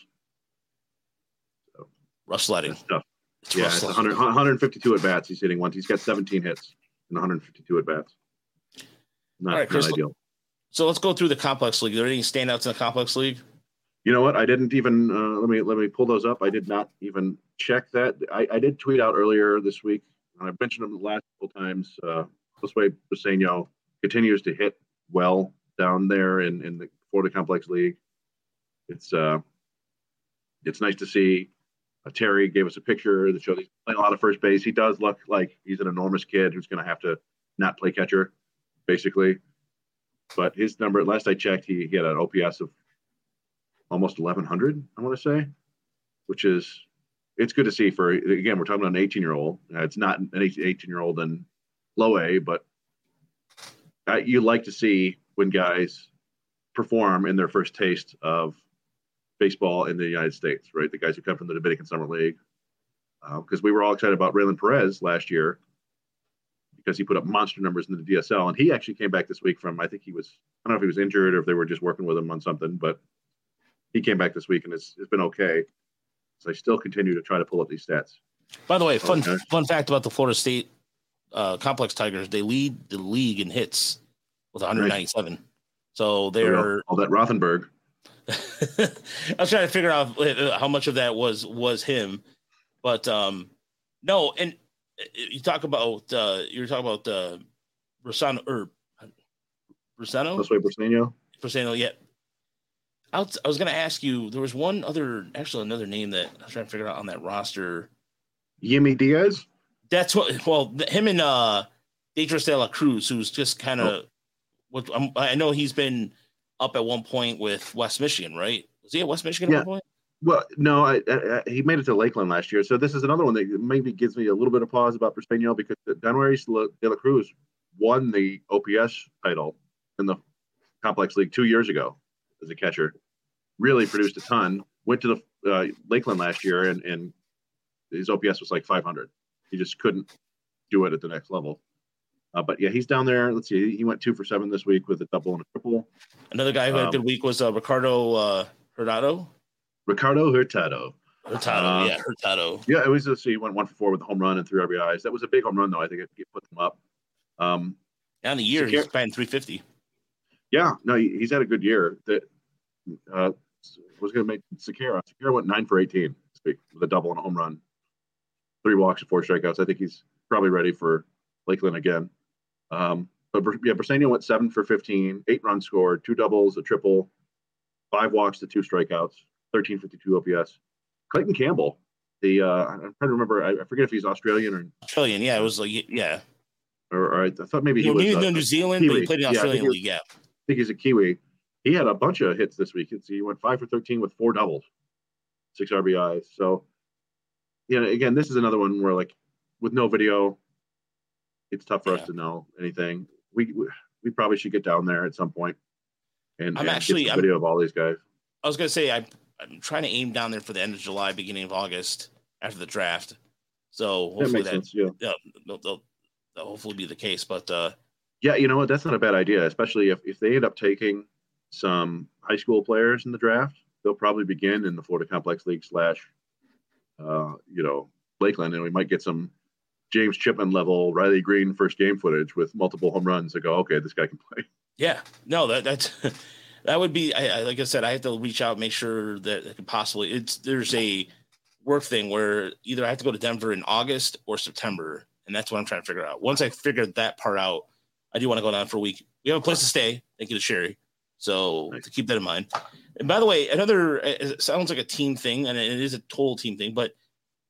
So, rough sledding. Tough. It's yeah, it's one hundred, one hundred fifty-two at bats. He's hitting one. He's got seventeen hits and one hundred fifty-two at bats. Not, All right, Chris, not ideal. So let's go through the complex league. Are there any standouts in the complex league? You know what? I didn't even uh, let me let me pull those up. I did not even check that. I, I did tweet out earlier this week. And I mentioned them the last couple times. Uh, Josue Briseño continues to hit well down there in, in the Florida Complex League. It's uh, it's nice to see. Uh, Terry gave us a picture that showed he's playing a lot of first base. He does look like he's an enormous kid who's going to have to not play catcher, basically. But his number, last I checked, he, he had an O P S of almost eleven hundred, I want to say, which is it's good to see for, again, we're talking about an eighteen year old. Uh, it's not an eighteen year old in low A, but uh, you like to see when guys perform in their first taste of baseball in the United States, right? The guys who come from the Dominican Summer League. Because uh, we were all excited about Raylan Perez last year because he put up monster numbers in the D S L. And he actually came back this week from, I think he was, I don't know if he was injured or if they were just working with him on something, but he came back this week and it's, it's been okay. So I still continue to try to pull up these stats. By the way, fun okay. fun fact about the Florida State uh, Complex Tigers, they lead the league in hits with one hundred ninety-seven. Right. So they're all that Rothenberg. I was trying to figure out how much of that was was him, but um, no. And you talk about uh, you're talking about uh, Brusano or Brusano. That's why Brusano. Brusano, yeah. I was, I was going to ask you. There was one other, actually another name that I was trying to figure out on that roster. Yimi Diaz. That's what. Well, him and uh, Deidros de la Cruz, who's just kind of. Oh. What I know he's been up at one point with West Michigan, right? Was he at West Michigan yeah. at one point? Well, no, I, I, he made it to Lakeland last year. So this is another one that maybe gives me a little bit of pause about Brisbane because Danuaris de la Cruz won the O P S title in the Complex League two years ago as a catcher. Really produced a ton. Went to the uh, Lakeland last year, and, and his O P S was like five hundred. He just couldn't do it at the next level. Uh, but yeah, he's down there. Let's see. He went two for seven this week with a double and a triple. Another guy who had um, a good week was uh, Ricardo uh, Hurtado. Ricardo Hurtado. Hurtado, uh, yeah, Hurtado. Yeah, it was. Let's see. He went one for four with a home run and three R B Is. That was a big home run, though. I think it put them up. Um, On the year, he's batting three fifty. Yeah, no, he, he's had a good year. That uh, was going to make Sakara. Sakara went nine for eighteen this week with a double and a home run, three walks and four strikeouts. I think he's probably ready for Lakeland again. Um, but yeah, Briseno went seven for fifteen, eight runs scored, two doubles, a triple, five walks to two strikeouts, thirteen fifty-two O P S. Clayton Campbell, the uh, I'm trying to remember. I, I forget if he's Australian or Australian. Yeah, it was like yeah. Or, or I thought maybe he you was maybe uh, New Zealand, Kiwi. but he played in the Australian yeah, league. Yeah, I think he's a Kiwi. He had a bunch of hits this week. He went five for thirteen with four doubles, six R B Is. So, yeah, again, this is another one where like with no video, it's tough for yeah. us to know anything. We, we we probably should get down there at some point and, I'm and actually, get some video I'm, of all these guys. I was going to say I, I'm trying to aim down there for the end of July, beginning of August after the draft. So hopefully that, that yeah. yeah, they'll, they'll, they'll hopefully be the case. But uh, yeah, you know what? That's not a bad idea, especially if, if they end up taking some high school players in the draft. They'll probably begin in the Florida Complex League slash, uh, you know, Lakeland, and we might get some James Chipman level Riley Green first game footage with multiple home runs to go, okay, this guy can play. Yeah, no, that that's that would be. I, I, like I said, I have to reach out, make sure that I could possibly. It's there's a work thing where either I have to go to Denver in August or September, and that's what I'm trying to figure out. Once I figure that part out, I do want to go down for a week. We have a place to stay. Thank you to Sherry. So nice. To keep that in mind. And by the way, another it sounds like a team thing, and it is a total team thing, but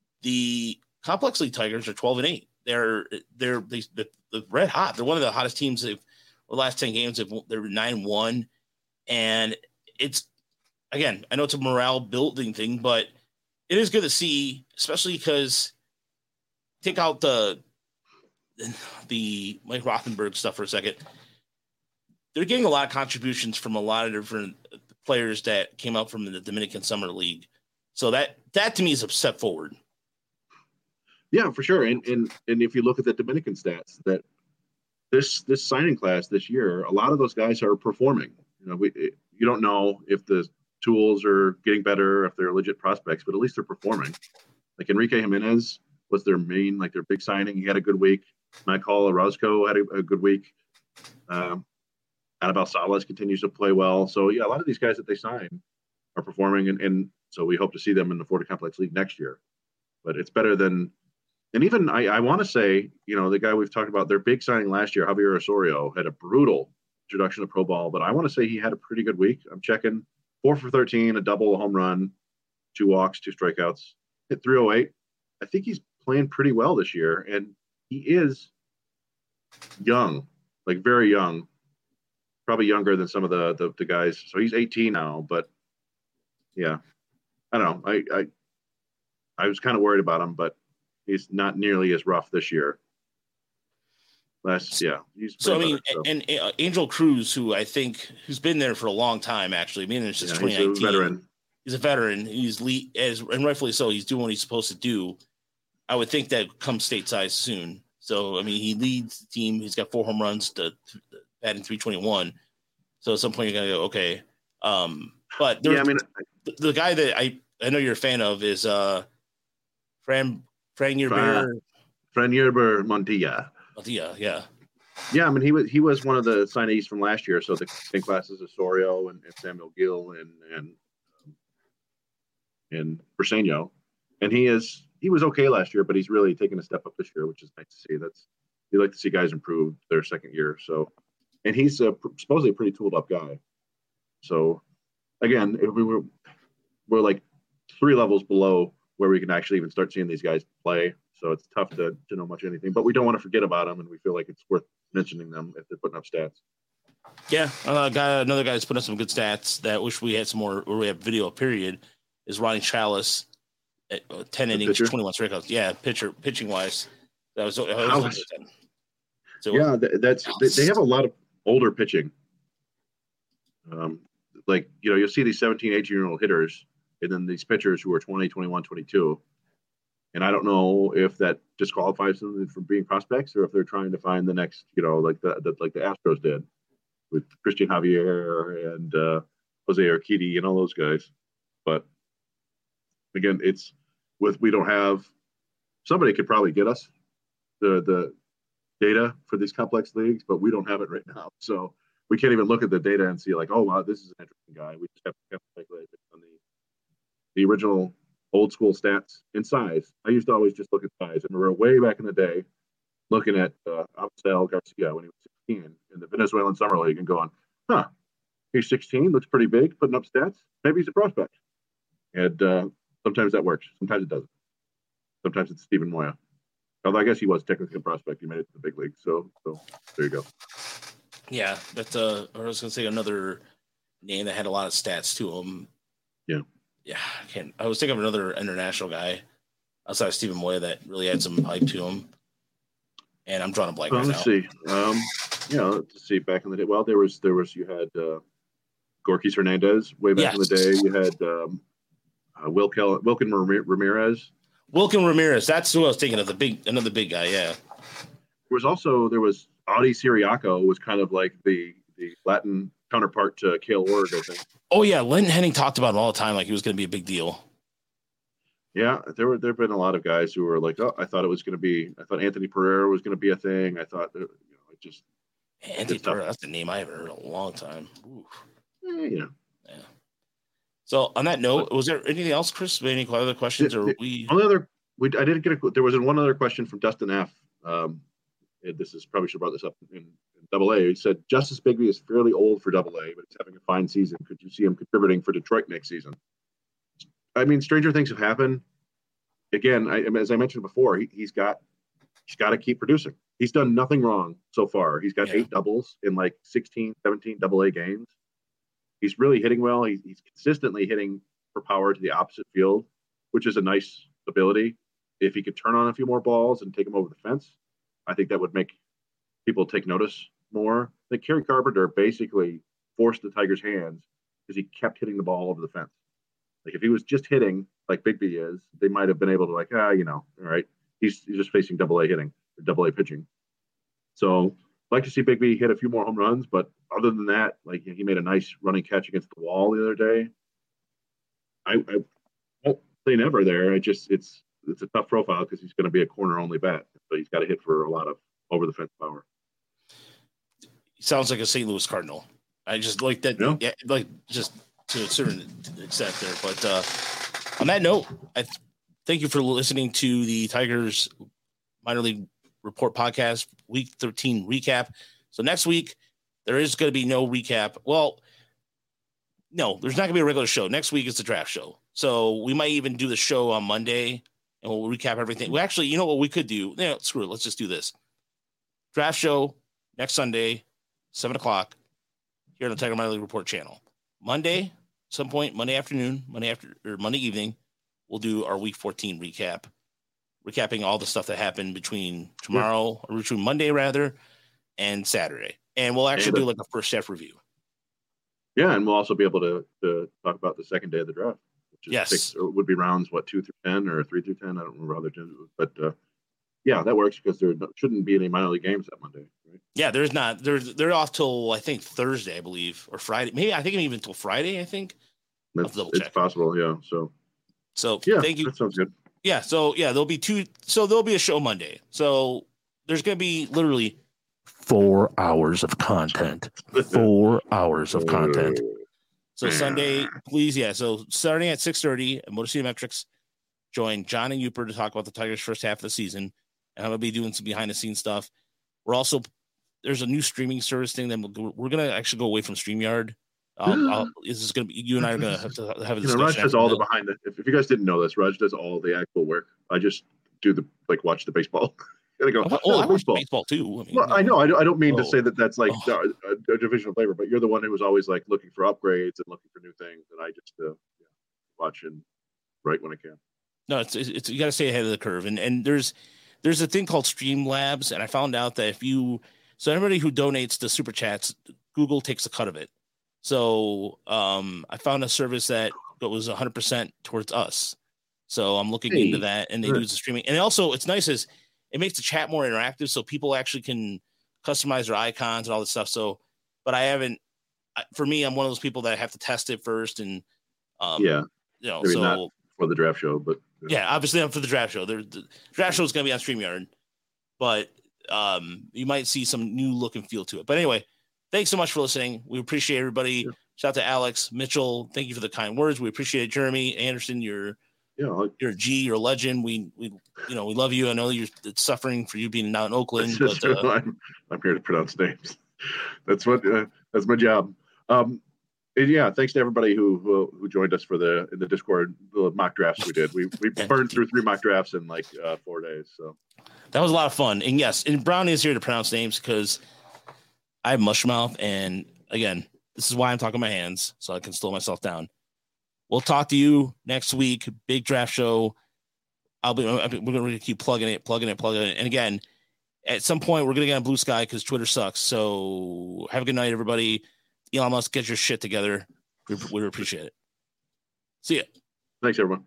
the Complex League Tigers are twelve and eight. They're they're they, they're red hot. They're one of the hottest teams. They've the last ten games. They've, they're nine and one, and it's again. I know it's a morale building thing, but it is good to see, especially because take out the the Mike Rothenberg stuff for a second. They're getting a lot of contributions from a lot of different players that came out from the Dominican Summer League. So that that to me is a step forward. Yeah, for sure. And and and if you look at the Dominican stats, that this this signing class this year, a lot of those guys are performing. You know, we you don't know if the tools are getting better, if they're legit prospects, but at least they're performing. Like Enrique Jimenez was their main, like their big signing. He had a good week. Michael Orozco had a, a good week. Um, Anibal Salas continues to play well. So yeah, a lot of these guys that they sign are performing, and, and so we hope to see them in the Florida Complex League next year. But it's better than. And even I, I want to say, you know, the guy we've talked about, their big signing last year, Javier Osorio, had a brutal introduction to pro ball, but I want to say he had a pretty good week. I'm checking four for thirteen, a double, a home run, two walks, two strikeouts, hit three oh eight. I think he's playing pretty well this year, and he is young, like very young, probably younger than some of the the, the guys. So he's eighteen now, but yeah, I don't know. I, I I was kind of worried about him, but he's not nearly as rough this year. Last, yeah. He's so I mean, better, so. and, and uh, Angel Cruz, who I think who's been there for a long time, actually, I mean, it's just yeah, twenty nineteen. He's a veteran. He's a veteran. He's lead, as and rightfully so. He's doing what he's supposed to do. I would think that comes stateside soon. So I mean, he leads the team. He's got four home runs to batting three twenty-one. So at some point you're gonna go, okay. Um, but yeah, I mean, the, the guy that I, I know you're a fan of is uh, Fran Fran Yerber. Fran Yerber Montilla. Montilla, yeah. Yeah, I mean, he was he was one of the signees from last year. So the same classes as Osorio and, and Samuel Gill and and um, and Briseño, and he is he was okay last year, but he's really taken a step up this year, which is nice to see. That's you like to see guys improve their second year. So, and he's a, supposedly a pretty tooled up guy. So, again, if we were we're like three levels below where we can actually even start seeing these guys play. So it's tough to to know much of anything, but we don't want to forget about them, and we feel like it's worth mentioning them if they're putting up stats. Yeah, uh, guy, another guy that's putting up some good stats that I wish we had some more, or we have video period, is Ronnie Chalice at uh, ten innings, pitcher? twenty-one strikeouts. Yeah, pitcher, pitching wise. That was, that was so, yeah, that's they, they have a lot of older pitching. Um, like, you know, you'll see these seventeen, eighteen year old hitters, and then these pitchers who are twenty, twenty-one, twenty-two. And I don't know if that disqualifies them from being prospects or if they're trying to find the next, you know, like the, the like the Astros did with Christian Javier and uh, Jose Urquidy and all those guys. But again, it's with we don't have somebody could probably get us the the data for these complex leagues, but we don't have it right now. So we can't even look at the data and see like, oh wow, this is an interesting guy. We just have to speculate on the the original old school stats in size. I used to always just look at size. I remember way back in the day looking at uh, Absel Garcia when he was sixteen in the Venezuelan Summer League and going, huh, he's sixteen, looks pretty big, putting up stats. Maybe he's a prospect. And uh, sometimes that works. Sometimes it doesn't. Sometimes it's Steven Moya. Although I guess he was technically a prospect. He made it to the big league. So, so there you go. Yeah, that's uh, I was going to say another name that had a lot of stats to him. Yeah. Yeah, I can't. I was thinking of another international guy outside of Steven Moya that really had some hype to him, and I'm drawing a blank well, right let's now. see. Um, you know, let's see. Back in the day, well, there was there was you had uh, Gorkys Hernandez way back yes. in the day. You had um, uh, Wilkel, Wilkin Ramirez. Wilkin Ramirez. That's who I was thinking of. The big, another big guy. Yeah. There was also there was Audi Siriaco was kind of like the the Latin counterpart to Cale Org, I think. Oh yeah, Lenton Henning talked about him all the time, like he was going to be a big deal. Yeah, there were there have been a lot of guys who were like, oh, I thought it was going to be, I thought Anthony Pereira was going to be a thing. I thought, that, you know, it just Anthony Pereira. That's the name I haven't heard in a long time. Eh, you know. Yeah. So on that note, was there anything else, Chris? Any other questions, the, or the, we? Only other, we I didn't get a. There was one other question from Dustin F. Um, this is probably should have brought this up in, in Double A. He said Justice Bigbie is fairly old for Double A, but he's having a fine season. Could you see him contributing for Detroit next season? I mean, stranger things have happened. Again, I, as I mentioned before, he, he's got he's got to keep producing. He's done nothing wrong so far. He's got yeah. eight doubles in like sixteen, seventeen Double A games. He's really hitting well. He, he's consistently hitting for power to the opposite field, which is a nice ability. If he could turn on a few more balls and take them over the fence, I think that would make people take notice more. I think Kerry Carpenter basically forced the Tigers' hands because he kept hitting the ball over the fence. Like if he was just hitting like Bigbie is, they might have been able to like, ah, you know, all right, he's, he's just facing Double A hitting or Double A pitching. So I'd like to see Bigbie hit a few more home runs, but other than that, like he made a nice running catch against the wall the other day. I, I won't say never there. I just it's it's a tough profile because he's going to be a corner only bat, so he's got to hit for a lot of over the fence power. He sounds like a Saint Louis Cardinal. I just like that, yeah. Yeah, like just to a certain extent there. But uh, on that note, I th- thank you for listening to the Tigers Minor League Report podcast, Week thirteen recap. So next week there is going to be no recap. Well, no, there's not going to be a regular show. Next week is the draft show. So we might even do the show on Monday and we'll recap everything. We actually, you know what we could do? Yeah, screw it. Let's just do this. Draft show next Sunday, seven o'clock here on the Tiger Minor League Report channel. Monday, some point, Monday afternoon, Monday after or Monday evening, we'll do our week fourteen recap, recapping all the stuff that happened between tomorrow, yeah. or between Monday rather, and Saturday. And we'll actually and, do like a first half review. Yeah, and we'll also be able to, to talk about the second day of the draft, which is yes. six, or would be rounds, what, two through ten or three through ten? I don't remember how they're doing it. But uh, yeah, that works because there shouldn't be any minor league games that Monday, right? Yeah, there's not. There's They're off till, I think, Thursday, I believe, or Friday. Maybe, I think even until Friday, I think. That's, it's possible, yeah. So, so yeah, thank you. That sounds good. Yeah, so, yeah, there'll be two. So there'll be a show Monday. So there's going to be literally four hours of content. Four hours of content. So Sunday, please, yeah. So starting at six thirty at Motor City Metrics, join John and Uper to talk about the Tigers' first half of the season. And I'm going to be doing some behind-the-scenes stuff. We're also, there's a new streaming service thing that we're, we're going to actually go away from StreamYard. Um, I'll, this is going to be, you and I are going to have to have a discussion. You know, Raj does all the behind the, if, if you guys didn't know this, Raj does all the actual work. I just do the, like, watch the baseball. Gotta go. Oh, oh I watch baseball too. I mean, well, no. I know. I don't, I don't mean oh. to say that that's like oh. a, a division of labor, but you're the one who was always like looking for upgrades and looking for new things, and I just uh, yeah, watch and write when I can. No, it's it's you got to stay ahead of the curve, and and there's there's a thing called Streamlabs, and I found out that if you so everybody who donates to Super Chats, Google takes a cut of it. So um, I found a service that goes one hundred percent towards us. So I'm looking hey. into that, and they do the streaming, and also it's nice is. It makes the chat more interactive, so people actually can customize their icons and all this stuff. So, but I haven't. For me, I'm one of those people that have to test it first, and um, yeah, you know, maybe so not for the draft show, but yeah, yeah obviously I'm for the draft show. The, the draft show is going to be on StreamYard, but um, you might see some new look and feel to it. But anyway, thanks so much for listening. We appreciate everybody. Yeah. Shout out to Alex Mitchell. Thank you for the kind words. We appreciate it, Jeremy Anderson. You're Yeah, like, you're a G, you're a legend. We, we, you know, we love you. I know you're suffering for you being out in Oakland. But, uh, I'm, I'm here to pronounce names. That's what, uh, that's my job. Um, and yeah, thanks to everybody who, who who joined us for the in the Discord the mock drafts we did. We we burned through three mock drafts in like uh, four days. So that was a lot of fun. And yes, and Brown is here to pronounce names because I have mush mouth. And again, this is why I'm talking my hands so I can slow myself down. We'll talk to you next week. Big draft show. I'll be. We're going to keep plugging it, plugging it, plugging it. And again, at some point, we're going to get on Blue Sky because Twitter sucks. So have a good night, everybody. Elon Musk, get your shit together. We, we appreciate it. See ya. Thanks, everyone.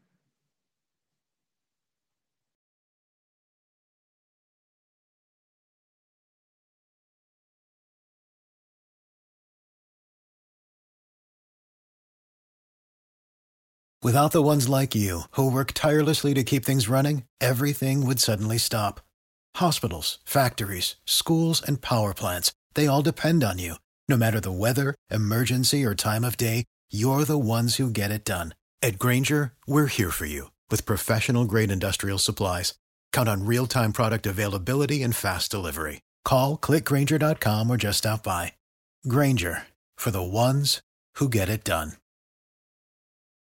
Without the ones like you, who work tirelessly to keep things running, everything would suddenly stop. Hospitals, factories, schools, and power plants, they all depend on you. No matter the weather, emergency, or time of day, you're the ones who get it done. At Grainger, we're here for you with professional-grade industrial supplies. Count on real-time product availability and fast delivery. Call, click Grainger dot com, or just stop by. Grainger, for the ones who get it done.